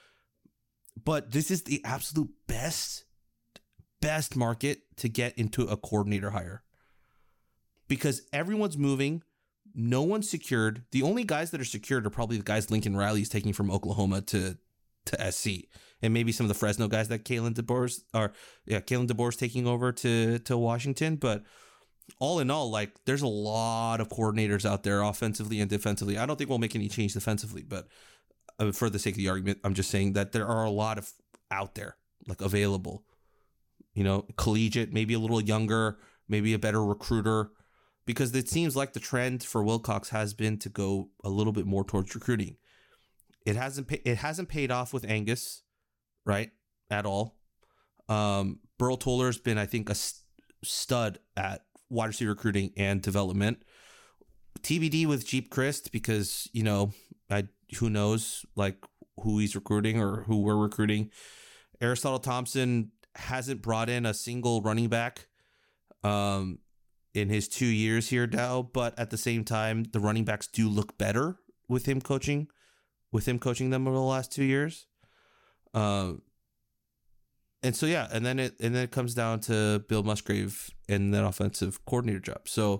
But this is the absolute best, best market to get into a coordinator hire. Because everyone's moving, no one's secured. The only guys that are secured are probably the guys Lincoln Riley's taking from Oklahoma to to S C, and maybe some of the Fresno guys that Kalen DeBoer's or yeah, Kalen DeBoer's taking over to to Washington. But all in all, like there's a lot of coordinators out there, offensively and defensively. I don't think we'll make any change defensively, but uh, for the sake of the argument, I'm just saying that there are a lot of out there, like available. You know, collegiate, maybe a little younger, maybe a better recruiter, because it seems like the trend for Wilcox has been to go a little bit more towards recruiting. It hasn't pay, it hasn't paid off with Angus, right, at all. Um, Burl Toller's been, I think, a st- stud at wide receiver recruiting and development. T B D with Jeep Christ, because, you know, I who knows, like, who he's recruiting or who we're recruiting. Aristotle Thompson hasn't brought in a single running back um, in his two years here now, but at the same time, the running backs do look better with him coaching. with him coaching them over the last two years. Um, and so, yeah, and then it and then it comes down to Bill Musgrave and that offensive coordinator job. So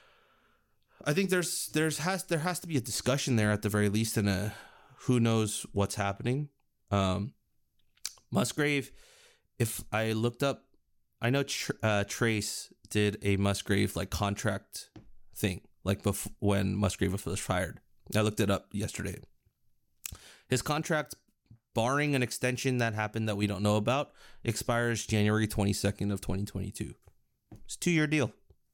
I think there's there's has there has to be a discussion there at the very least, and a who knows what's happening. Um, Musgrave, if I looked up, I know Tr- uh, Trace did a Musgrave like contract thing, like before when Musgrave was first fired. I looked it up yesterday. His contract, barring an extension that happened that we don't know about, expires January twenty-second of twenty twenty-two. It's a two-year deal.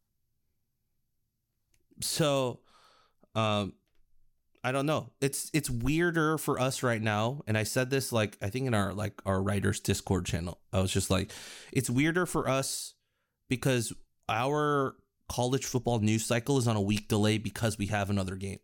So, um, I don't know. It's it's weirder for us right now, and I said this like I think in our like our writers Discord channel. I was just like, it's weirder for us because our college football news cycle is on a week delay because we have another game.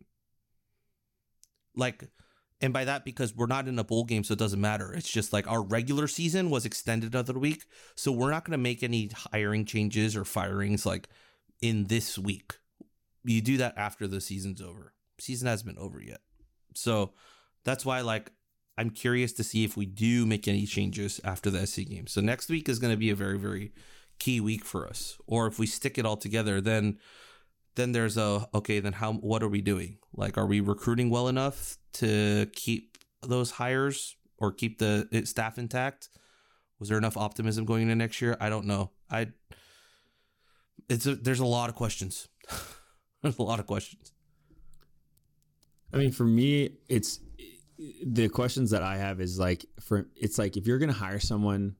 Like. And by that, because we're not in a bowl game, so it doesn't matter. It's just like our regular season was extended another week. So we're not going to make any hiring changes or firings like in this week. You do that after the season's over. Season hasn't been over yet. So that's why like I'm curious to see if we do make any changes after the S C game. So next week is going to be a very, very key week for us. Or if we stick it all together, then then there's a, okay, then how, what are we doing? Like, are we recruiting well enough to keep those hires or keep the staff intact? Was there enough optimism going into next year? I don't know. I, it's a, there's a lot of questions. There's a lot of questions. I mean, for me, it's the questions that I have is like, for, it's like, if you're going to hire someone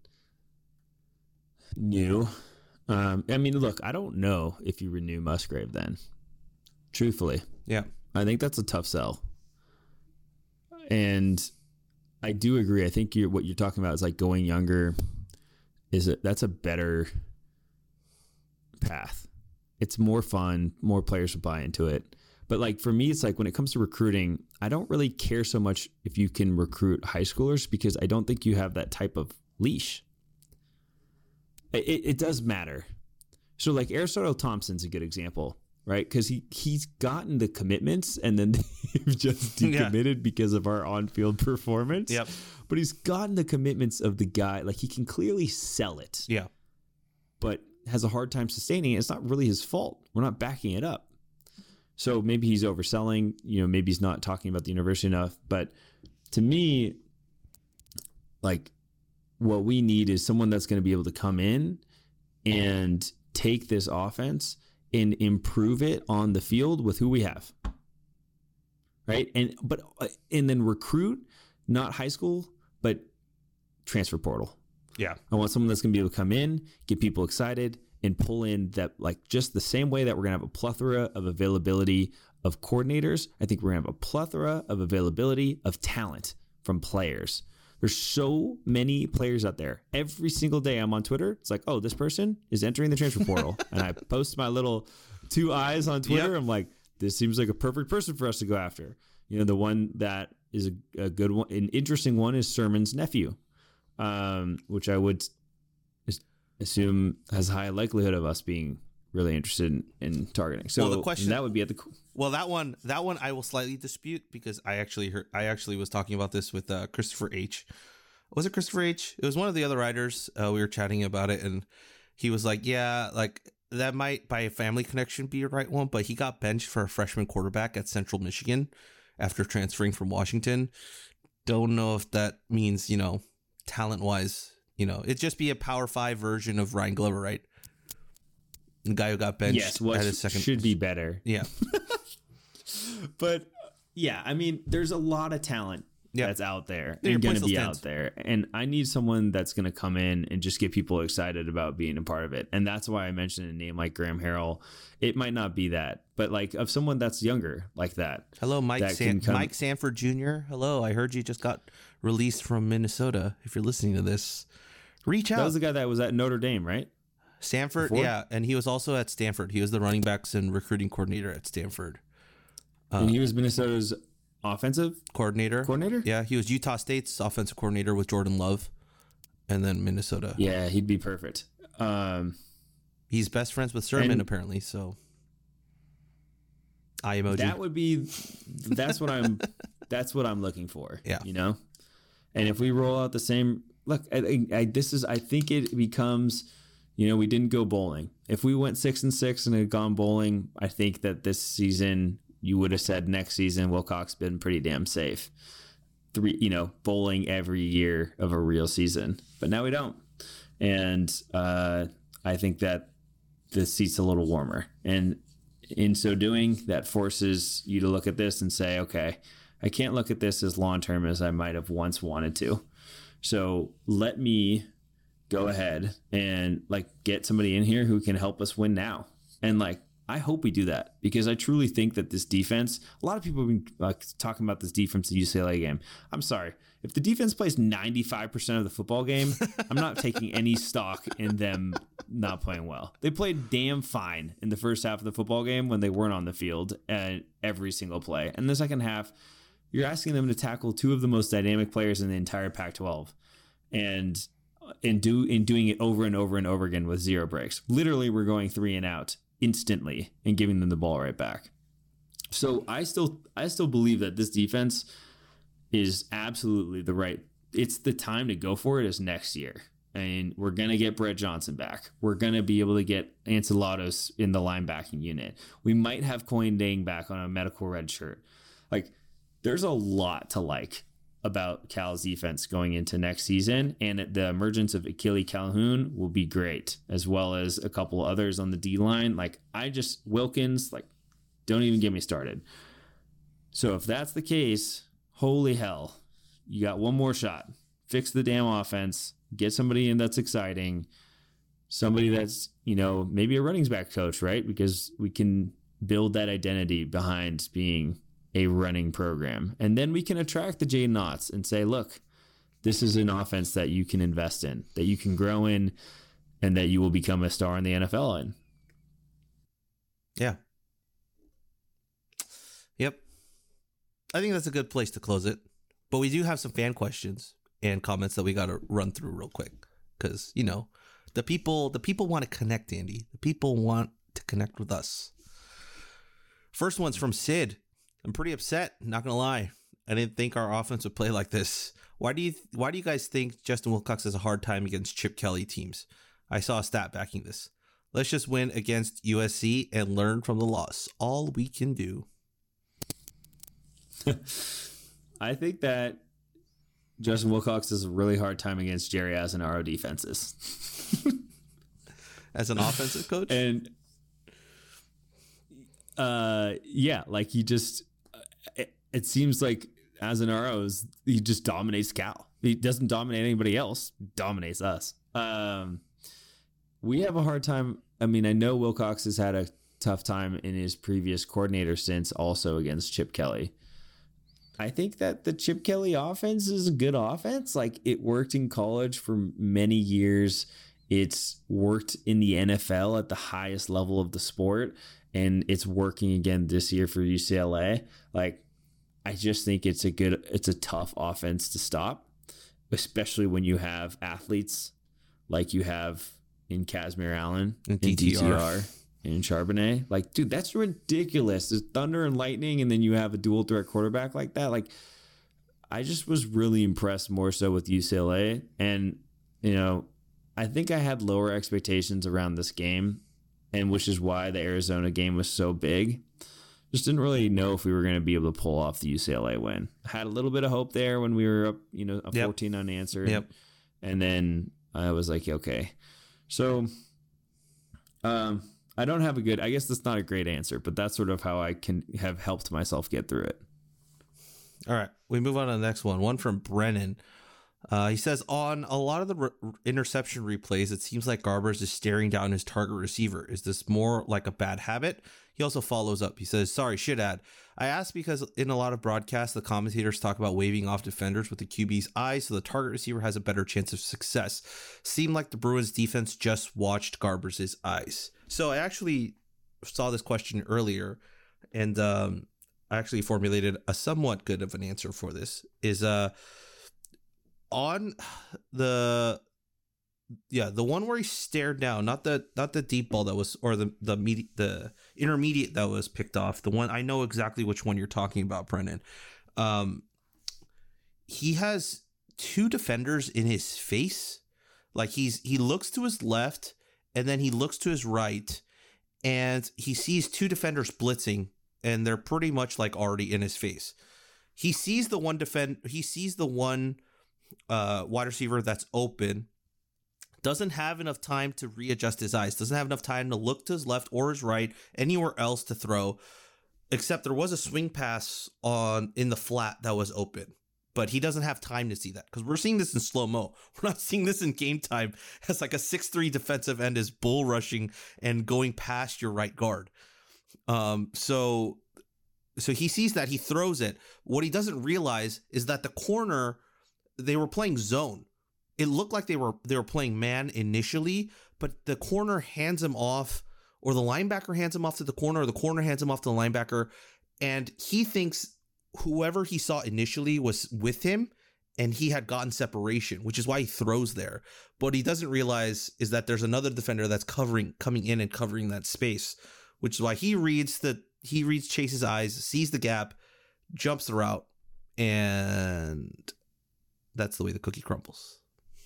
new, Um, I mean, look, I don't know if you renew Musgrave then, truthfully. Yeah. I think that's a tough sell. And I do agree. I think you're, what you're talking about is like going younger is it that's a better path. It's more fun. More players will buy into it. But like for me, it's like when it comes to recruiting, I don't really care so much if you can recruit high schoolers because I don't think you have that type of leash. It, it does matter. So like Aristotle Thompson's a good example, right? Because he, he's gotten the commitments and then they've just decommitted yeah. because of our on-field performance. Yep. But he's gotten the commitments of the guy. Like he can clearly sell it. Yeah. but has a hard time sustaining it. It's not really his fault. We're not backing it up. So maybe he's overselling, you know, maybe he's not talking about the university enough. But to me, like, what we need is someone that's going to be able to come in and take this offense and improve it on the field with who we have. Right. And, but, and then recruit, not high school, but transfer portal. Yeah. I want someone that's going to be able to come in, get people excited, and pull in that, like, just the same way that we're going to have a plethora of availability of coordinators. I think we're going to have a plethora of availability of talent from players. There's so many players out there. Every single day I'm on Twitter. It's like, oh, this person is entering the transfer portal. And I post my little two eyes on Twitter. Yep. I'm like, this seems like a perfect person for us to go after. You know, the one that is a, a good one, an interesting one is Sermon's nephew. Um, which I would assume has a high likelihood of us being really interested in, in targeting. So well, the question that would be at the well that one that one I will slightly dispute because I actually heard I actually was talking about this with uh, Christopher H. Was it Christopher H? It was one of the other writers. Uh, we were chatting about it, and he was like, "Yeah, like that might by a family connection be a right one, but he got benched for a freshman quarterback at Central Michigan after transferring from Washington. Don't know if that means you know." Talent-wise, you know, it'd just be a Power Five version of Ryan Glover, right? The guy who got benched yes, what at his second should be better. Yeah, but yeah, I mean, there's a lot of talent yeah. that's out there Your and going to be stands. out there, and I need someone that's going to come in and just get people excited about being a part of it. And that's why I mentioned a name like Graham Harrell. It might not be that, but like of someone that's younger like that. Hello, Mike San- come- Mike Sanford Junior Hello, I heard you just got released from Minnesota. If you're listening to this, reach out. That was the guy that was at Notre Dame, right? Sanford, Before? yeah, and he was also at Stanford. He was the running backs and recruiting coordinator at Stanford. Uh, and he was Minnesota's offensive coordinator. Coordinator? Yeah, he was Utah State's offensive coordinator with Jordan Love, and then Minnesota. Yeah, he'd be perfect. Um, He's best friends with Sermon, and- apparently, so... eye emoji. That would be, that's what I'm, that's what I'm looking for. Yeah. You know, and if we roll out the same, look, I, I, this is, I think it becomes, you know, we didn't go bowling. If we went six and six and had gone bowling, I think that this season you would have said next season, Wilcox been pretty damn safe. Three, you know, bowling every year of a real season, but now we don't. And uh, I think that the seat's a little warmer, and in so doing, that forces you to look at this and say, okay, I can't look at this as long-term as I might have once wanted to. So let me go ahead and like get somebody in here who can help us win now. And like, I hope we do that because I truly think that this defense, a lot of people have been like talking about this defense in the U C L A game. I'm sorry. If the defense plays ninety-five percent of the football game, I'm not taking any stock in them not playing well. They played damn fine in the first half of the football game when they weren't on the field at every single play. And the second half, you're asking them to tackle two of the most dynamic players in the entire Pac twelve and in do in doing it over and over and over again with zero breaks. Literally, we're going three and out instantly and giving them the ball right back. So I still I still believe that this defense is absolutely the right. It's the time to go for it is next year. And we're going to get Brett Johnson back. We're going to be able to get Ancelatos in the linebacking unit. We might have Coin Dang back on a medical red shirt. Like, there's a lot to like about Cal's defense going into next season. And the emergence of Achille Calhoun will be great, as well as a couple others on the D-line. Like, I just, Wilkins, like, don't even get me started. So if that's the case, holy hell, you got one more shot. Fix the damn offense. Get somebody in that's exciting. Somebody that's, you know, maybe a running back coach, right? Because we can build that identity behind being a running program. And then we can attract the Jay Knotts and say, look, this is an offense that you can invest in, that you can grow in, and that you will become a star in the N F L in. Yeah. Yep. I think that's a good place to close it. But we do have some fan questions and comments that we got to run through real quick. Because, you know, the people the people want to connect, Andy. The people want to connect with us. First one's from Sid. I'm pretty upset, not going to lie. I didn't think our offense would play like this. Why do you Why do you guys think Justin Wilcox has a hard time against Chip Kelly teams? I saw a stat backing this. Let's just win against U S C and learn from the loss. All we can do. I think that Justin Wilcox has a really hard time against Jerry Azzinaro defenses. As an offensive coach? And uh, yeah, like he just, it, it seems like Azzinaro's, he just dominates Cal. He doesn't dominate anybody else, dominates us. Um, we have a hard time. I mean, I know Wilcox has had a tough time in his previous coordinator stints also against Chip Kelly. I think that the Chip Kelly offense is a good offense. Like, it worked in college for many years. It's worked in the N F L at the highest level of the sport, and it's working again this year for U C L A. Like, I just think it's a good, it's a tough offense to stop, especially when you have athletes like you have in Casimir Allen and D T R and Charbonnet. Like, dude, that's ridiculous. There's thunder and lightning, and then you have a dual threat quarterback like that. Like, I just was really impressed more so with U C L A. And, you know, I think I had lower expectations around this game, and which is why the Arizona game was so big. Just didn't really know if we were going to be able to pull off the U C L A win. Had a little bit of hope there when we were up, you know, a yep. fourteen unanswered. Yep. And then I was like, okay. So um, I don't have a good, I guess that's not a great answer, but that's sort of how I can have helped myself get through it. All right. We move on to the next one. One from Brennan. Uh, he says, on a lot of the re- interception replays, it seems like Garbers is staring down his target receiver. Is this more like a bad habit? He also follows up. He says, sorry, shit ad. I asked because in a lot of broadcasts, the commentators talk about waving off defenders with the Q B's eyes so the target receiver has a better chance of success. Seemed like the Bruins defense just watched Garbers' eyes. So I actually saw this question earlier, and um, I actually formulated a somewhat good of an answer for this. Is uh. On the, yeah, the one where he stared down, not the not the deep ball that was, or the the medi- the intermediate that was picked off. The one, I know exactly which one you're talking about, Brennan. Um, he has two defenders in his face. Like he's he looks to his left and then he looks to his right, and he sees two defenders blitzing, and they're pretty much like already in his face. He sees the one defend. He sees the one. Uh, wide receiver that's open, doesn't have enough time to readjust his eyes, doesn't have enough time to look to his left or his right, anywhere else to throw, except there was a swing pass on in the flat that was open, but he doesn't have time to see that because we're seeing this in slow-mo. We're not seeing this in game time as like a six three defensive end is bull rushing and going past your right guard. Um, so, so he sees that, he throws it. What he doesn't realize is that the corner, they were playing zone. It looked like they were they were playing man initially, but the corner hands him off, or the linebacker hands him off to the corner, or the corner hands him off to the linebacker, and he thinks whoever he saw initially was with him, and he had gotten separation, which is why he throws there. But he doesn't realize is that there's another defender that's covering, coming in and covering that space, which is why he reads the he reads Chase's eyes, sees the gap, jumps the route, and that's the way the cookie crumbles.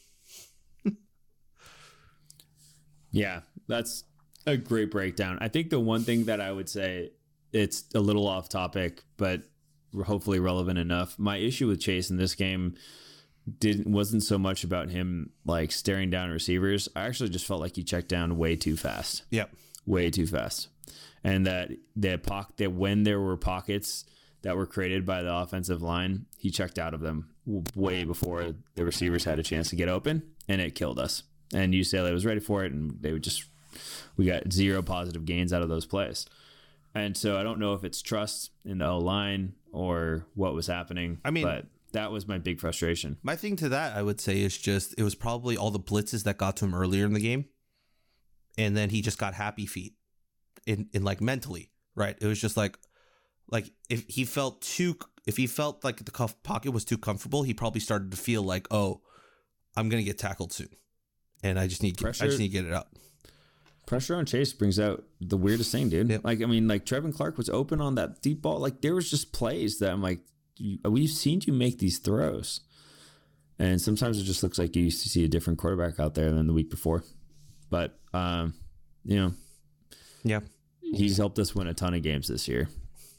Yeah, that's a great breakdown. I think the one thing that I would say, it's a little off topic, but hopefully relevant enough. My issue with Chase in this game didn't wasn't so much about him like staring down receivers. I actually just felt like he checked down way too fast. Yep. Way too fast. And that the pocket that when there were pockets that were created by the offensive line, he checked out of them way before the receivers had a chance to get open, and it killed us. And U C L A was ready for it, and they would just, we got zero positive gains out of those plays. And so I don't know if it's trust in the O-line or what was happening. I mean, but that was my big frustration. My thing to that, I would say, is just it was probably all the blitzes that got to him earlier in the game, and then he just got happy feet in, in like mentally, right? It was just like, like if he felt too, if he felt like the cuff pocket was too comfortable, he probably started to feel like, oh, I'm gonna get tackled soon, and I just need, Pressure. I just need to get it out. Pressure on Chase brings out the weirdest thing, dude. Yep. Like, I mean, like Trevin Clark was open on that deep ball. Like, there was just plays that I'm like, we've seen you make these throws. And sometimes it just looks like you used to see a different quarterback out there than the week before. But, um, you know, Yeah. he's helped us win a ton of games this year.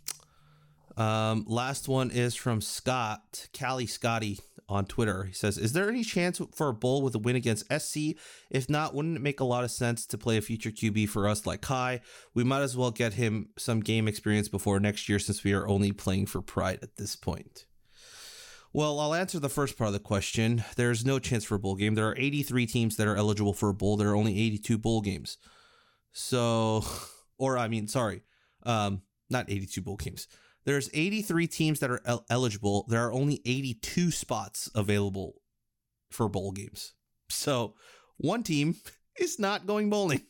Um, last one is from Scott, Cali Scotty on Twitter. He says, is there any chance for a bowl with a win against S C? If not, wouldn't it make a lot of sense to play a future Q B for us like Kai? We might as well get him some game experience before next year since we are only playing for pride at this point. Well, I'll answer the first part of the question. There's no chance for a bowl game. There are eighty-three teams that are eligible for a bowl. There are only eighty-two bowl games. So, or I mean, sorry, um, not eighty-two bowl games. There's eighty-three teams that are el- eligible. There are only eighty-two spots available for bowl games. So one team is not going bowling.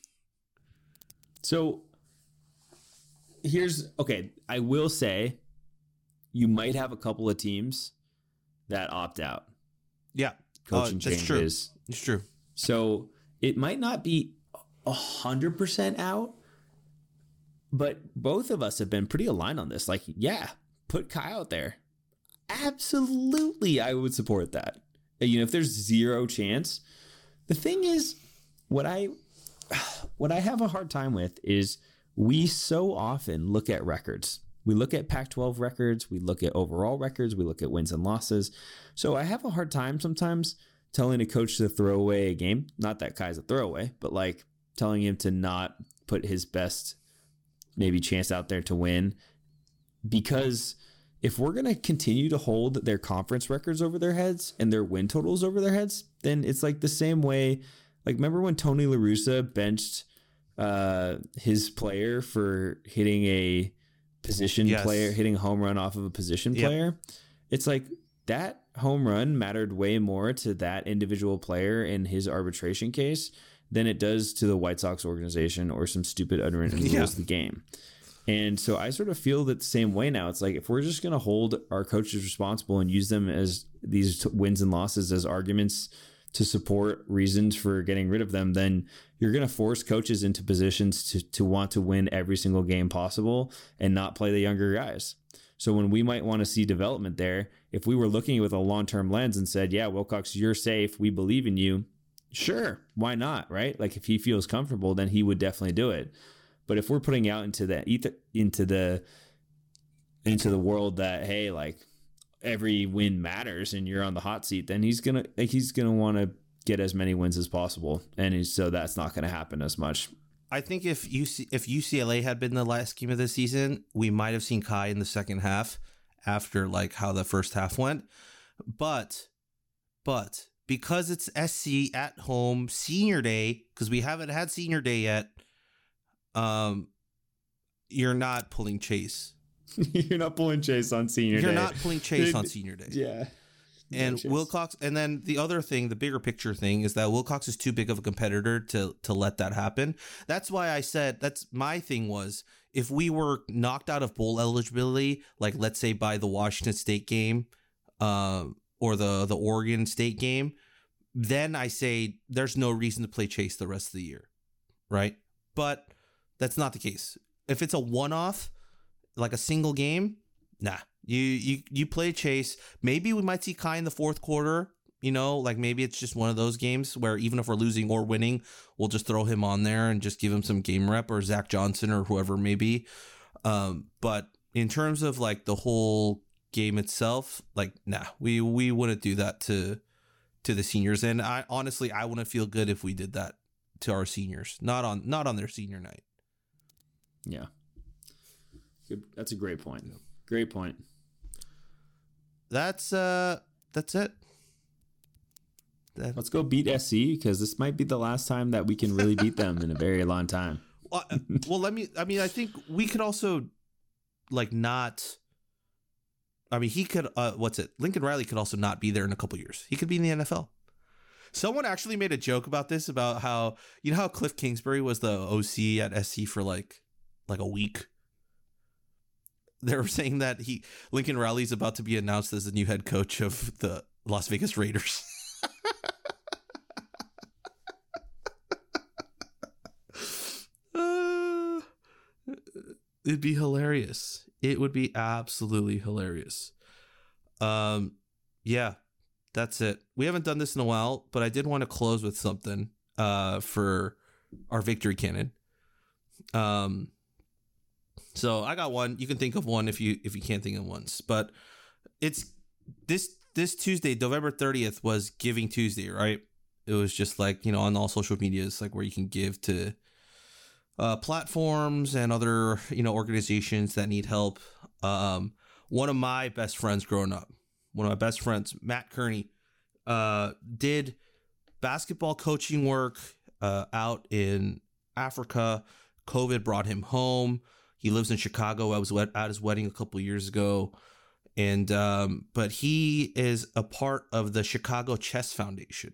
So here's, okay, I will say you might have a couple of teams that opt out. Yeah. Coaching uh, that's changes. True. It's true. So it might not be one hundred percent out, but both of us have been pretty aligned on this. Like, yeah, put Kai out there. Absolutely, I would support that. You know, if there's zero chance. The thing is, what I what I have a hard time with is we so often look at records. We look at Pac twelve records. We look at overall records. We look at wins and losses. So I have a hard time sometimes telling a coach to throw away a game. Not that Kai's a throwaway, but like telling him to not put his best maybe chance out there to win. Because if we're going to continue to hold their conference records over their heads and their win totals over their heads, then it's like the same way. Like, remember when Tony La Russa benched uh, his player for hitting a position yes. player, hitting a home run off of a position Yep. player? It's like that home run mattered way more to that individual player in his arbitration case than it does to the White Sox organization or some stupid unwritten rules Yeah. of the game. And so I sort of feel that the same way now. It's like, if we're just going to hold our coaches responsible and use them as these t- wins and losses as arguments to support reasons for getting rid of them, then you're going to force coaches into positions to, to want to win every single game possible and not play the younger guys. So when we might want to see development there, if we were looking with a long-term lens and said, yeah, Wilcox, you're safe, we believe in you. Sure. Why not? Right? Like, if he feels comfortable, then he would definitely do it. But if we're putting out into the ether, into the into the world that, hey, like, every win matters and you're on the hot seat, then he's gonna like he's gonna want to get as many wins as possible, and he's, so that's not going to happen as much. I think if U C, if U C L A had been the last game of the season, we might have seen Kai in the second half after like how the first half went. But, but because it's S C at home, senior day, because we haven't had senior day yet, um, you're not pulling chase. You're not pulling chase on senior You're day. not pulling chase on senior day. Yeah. And No chase. Wilcox, and then the other thing, the bigger picture thing, is that Wilcox is too big of a competitor to to let that happen. That's why I said, that's my thing was, if we were knocked out of bowl eligibility, like let's say by the Washington State game, uh, or the the Oregon State game, then I say there's no reason to play chase the rest of the year, right? But that's not the case. If it's a one-off, like a single game, nah. You you you play chase. Maybe we might see Kai in the fourth quarter. You know, like maybe it's just one of those games where even if we're losing or winning, we'll just throw him on there and just give him some game rep, or Zach Johnson or whoever it may be. Um, but in terms of like the whole game itself, like nah, we we wouldn't do that to to the seniors. And I honestly I wouldn't feel good if we did that to our seniors. Not on not on their senior night. Yeah. Good. That's a great point. Great point. That's uh that's it. That, Let's go beat S C, because this might be the last time that we can really beat them in a very long time. well, uh, well, let me. I mean, I think we could also like not. I mean, he could. Uh, what's it? Lincoln Riley could also not be there in a couple years. He could be in the N F L. Someone actually made a joke about this, about how, you know how Cliff Kingsbury was the O C at S C for like like a week. They were saying that he Lincoln Riley's about to be announced as the new head coach of the Las Vegas Raiders. uh, it'd be hilarious. It would be absolutely hilarious. Um, yeah, that's it. We haven't done this in a while, but I did want to close with something uh, for our victory cannon. Um, so I got one. You can think of one if you if you can't think of ones, but it's this this Tuesday, November thirtieth, was Giving Tuesday, right? It was just like, you know, on all social medias, like where you can give to uh, platforms and other, you know, organizations that need help. Um, one of my best friends growing up, one of my best friends, Matt Kearney, uh, did basketball coaching work uh, out in Africa. COVID brought him home. He lives in Chicago. I was at his wedding a couple years ago. And, um, but he is a part of the Chicago Chess Foundation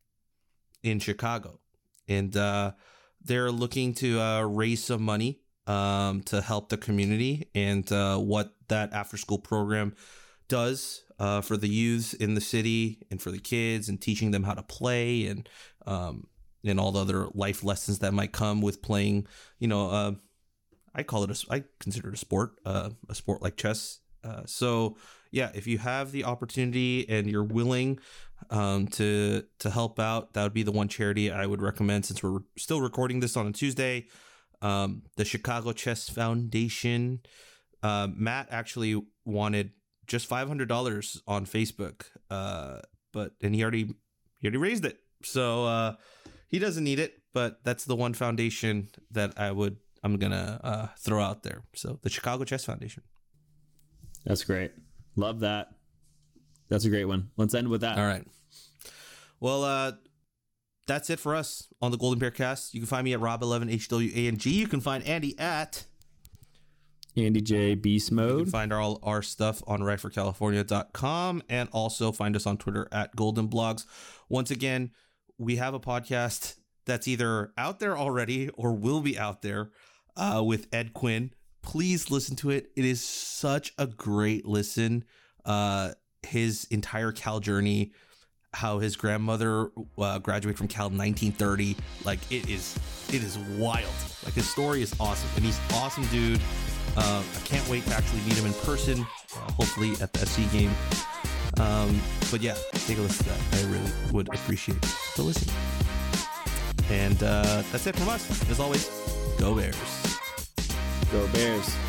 in Chicago. And, uh, they're looking to, uh, raise some money, um, to help the community and, uh, what that after school program does, uh, for the youths in the city and for the kids and teaching them how to play and, um, and all the other life lessons that might come with playing, you know, uh, I call it a, I consider it a sport, uh, a sport like chess. Uh, so yeah, if you have the opportunity and you're willing um, to to help out, that would be the one charity I would recommend. Since we're still recording this on a Tuesday, um, the Chicago Chess Foundation. Uh, Matt actually wanted just five hundred dollars on Facebook, uh, but and he already he already raised it, so uh, he doesn't need it. But that's the one foundation that I would I'm gonna uh, throw out there. So the Chicago Chess Foundation. That's great. Love that. That's a great one. Let's end with that. All right. Well, uh, that's it for us on the Golden Bear Cast. You can find me at Rob eleven H W A N G. You can find Andy at Andy J Beast Mode. You can find all our stuff on right for california dot com and also find us on Twitter at Golden Blogs. Once again, we have a podcast that's either out there already or will be out there uh, with Ed Quinn. Please listen to it. It is such a great listen. Uh, his entire Cal journey, how his grandmother uh, graduated from Cal in nineteen thirty. Like it is, it is wild. Like his story is awesome, and he's an awesome dude. Uh, I can't wait to actually meet him in person. Uh, hopefully at the S C game. Um, but yeah, take a listen to that. I really would appreciate the listen. And uh, that's it from us. As always, go Bears. Go Bears.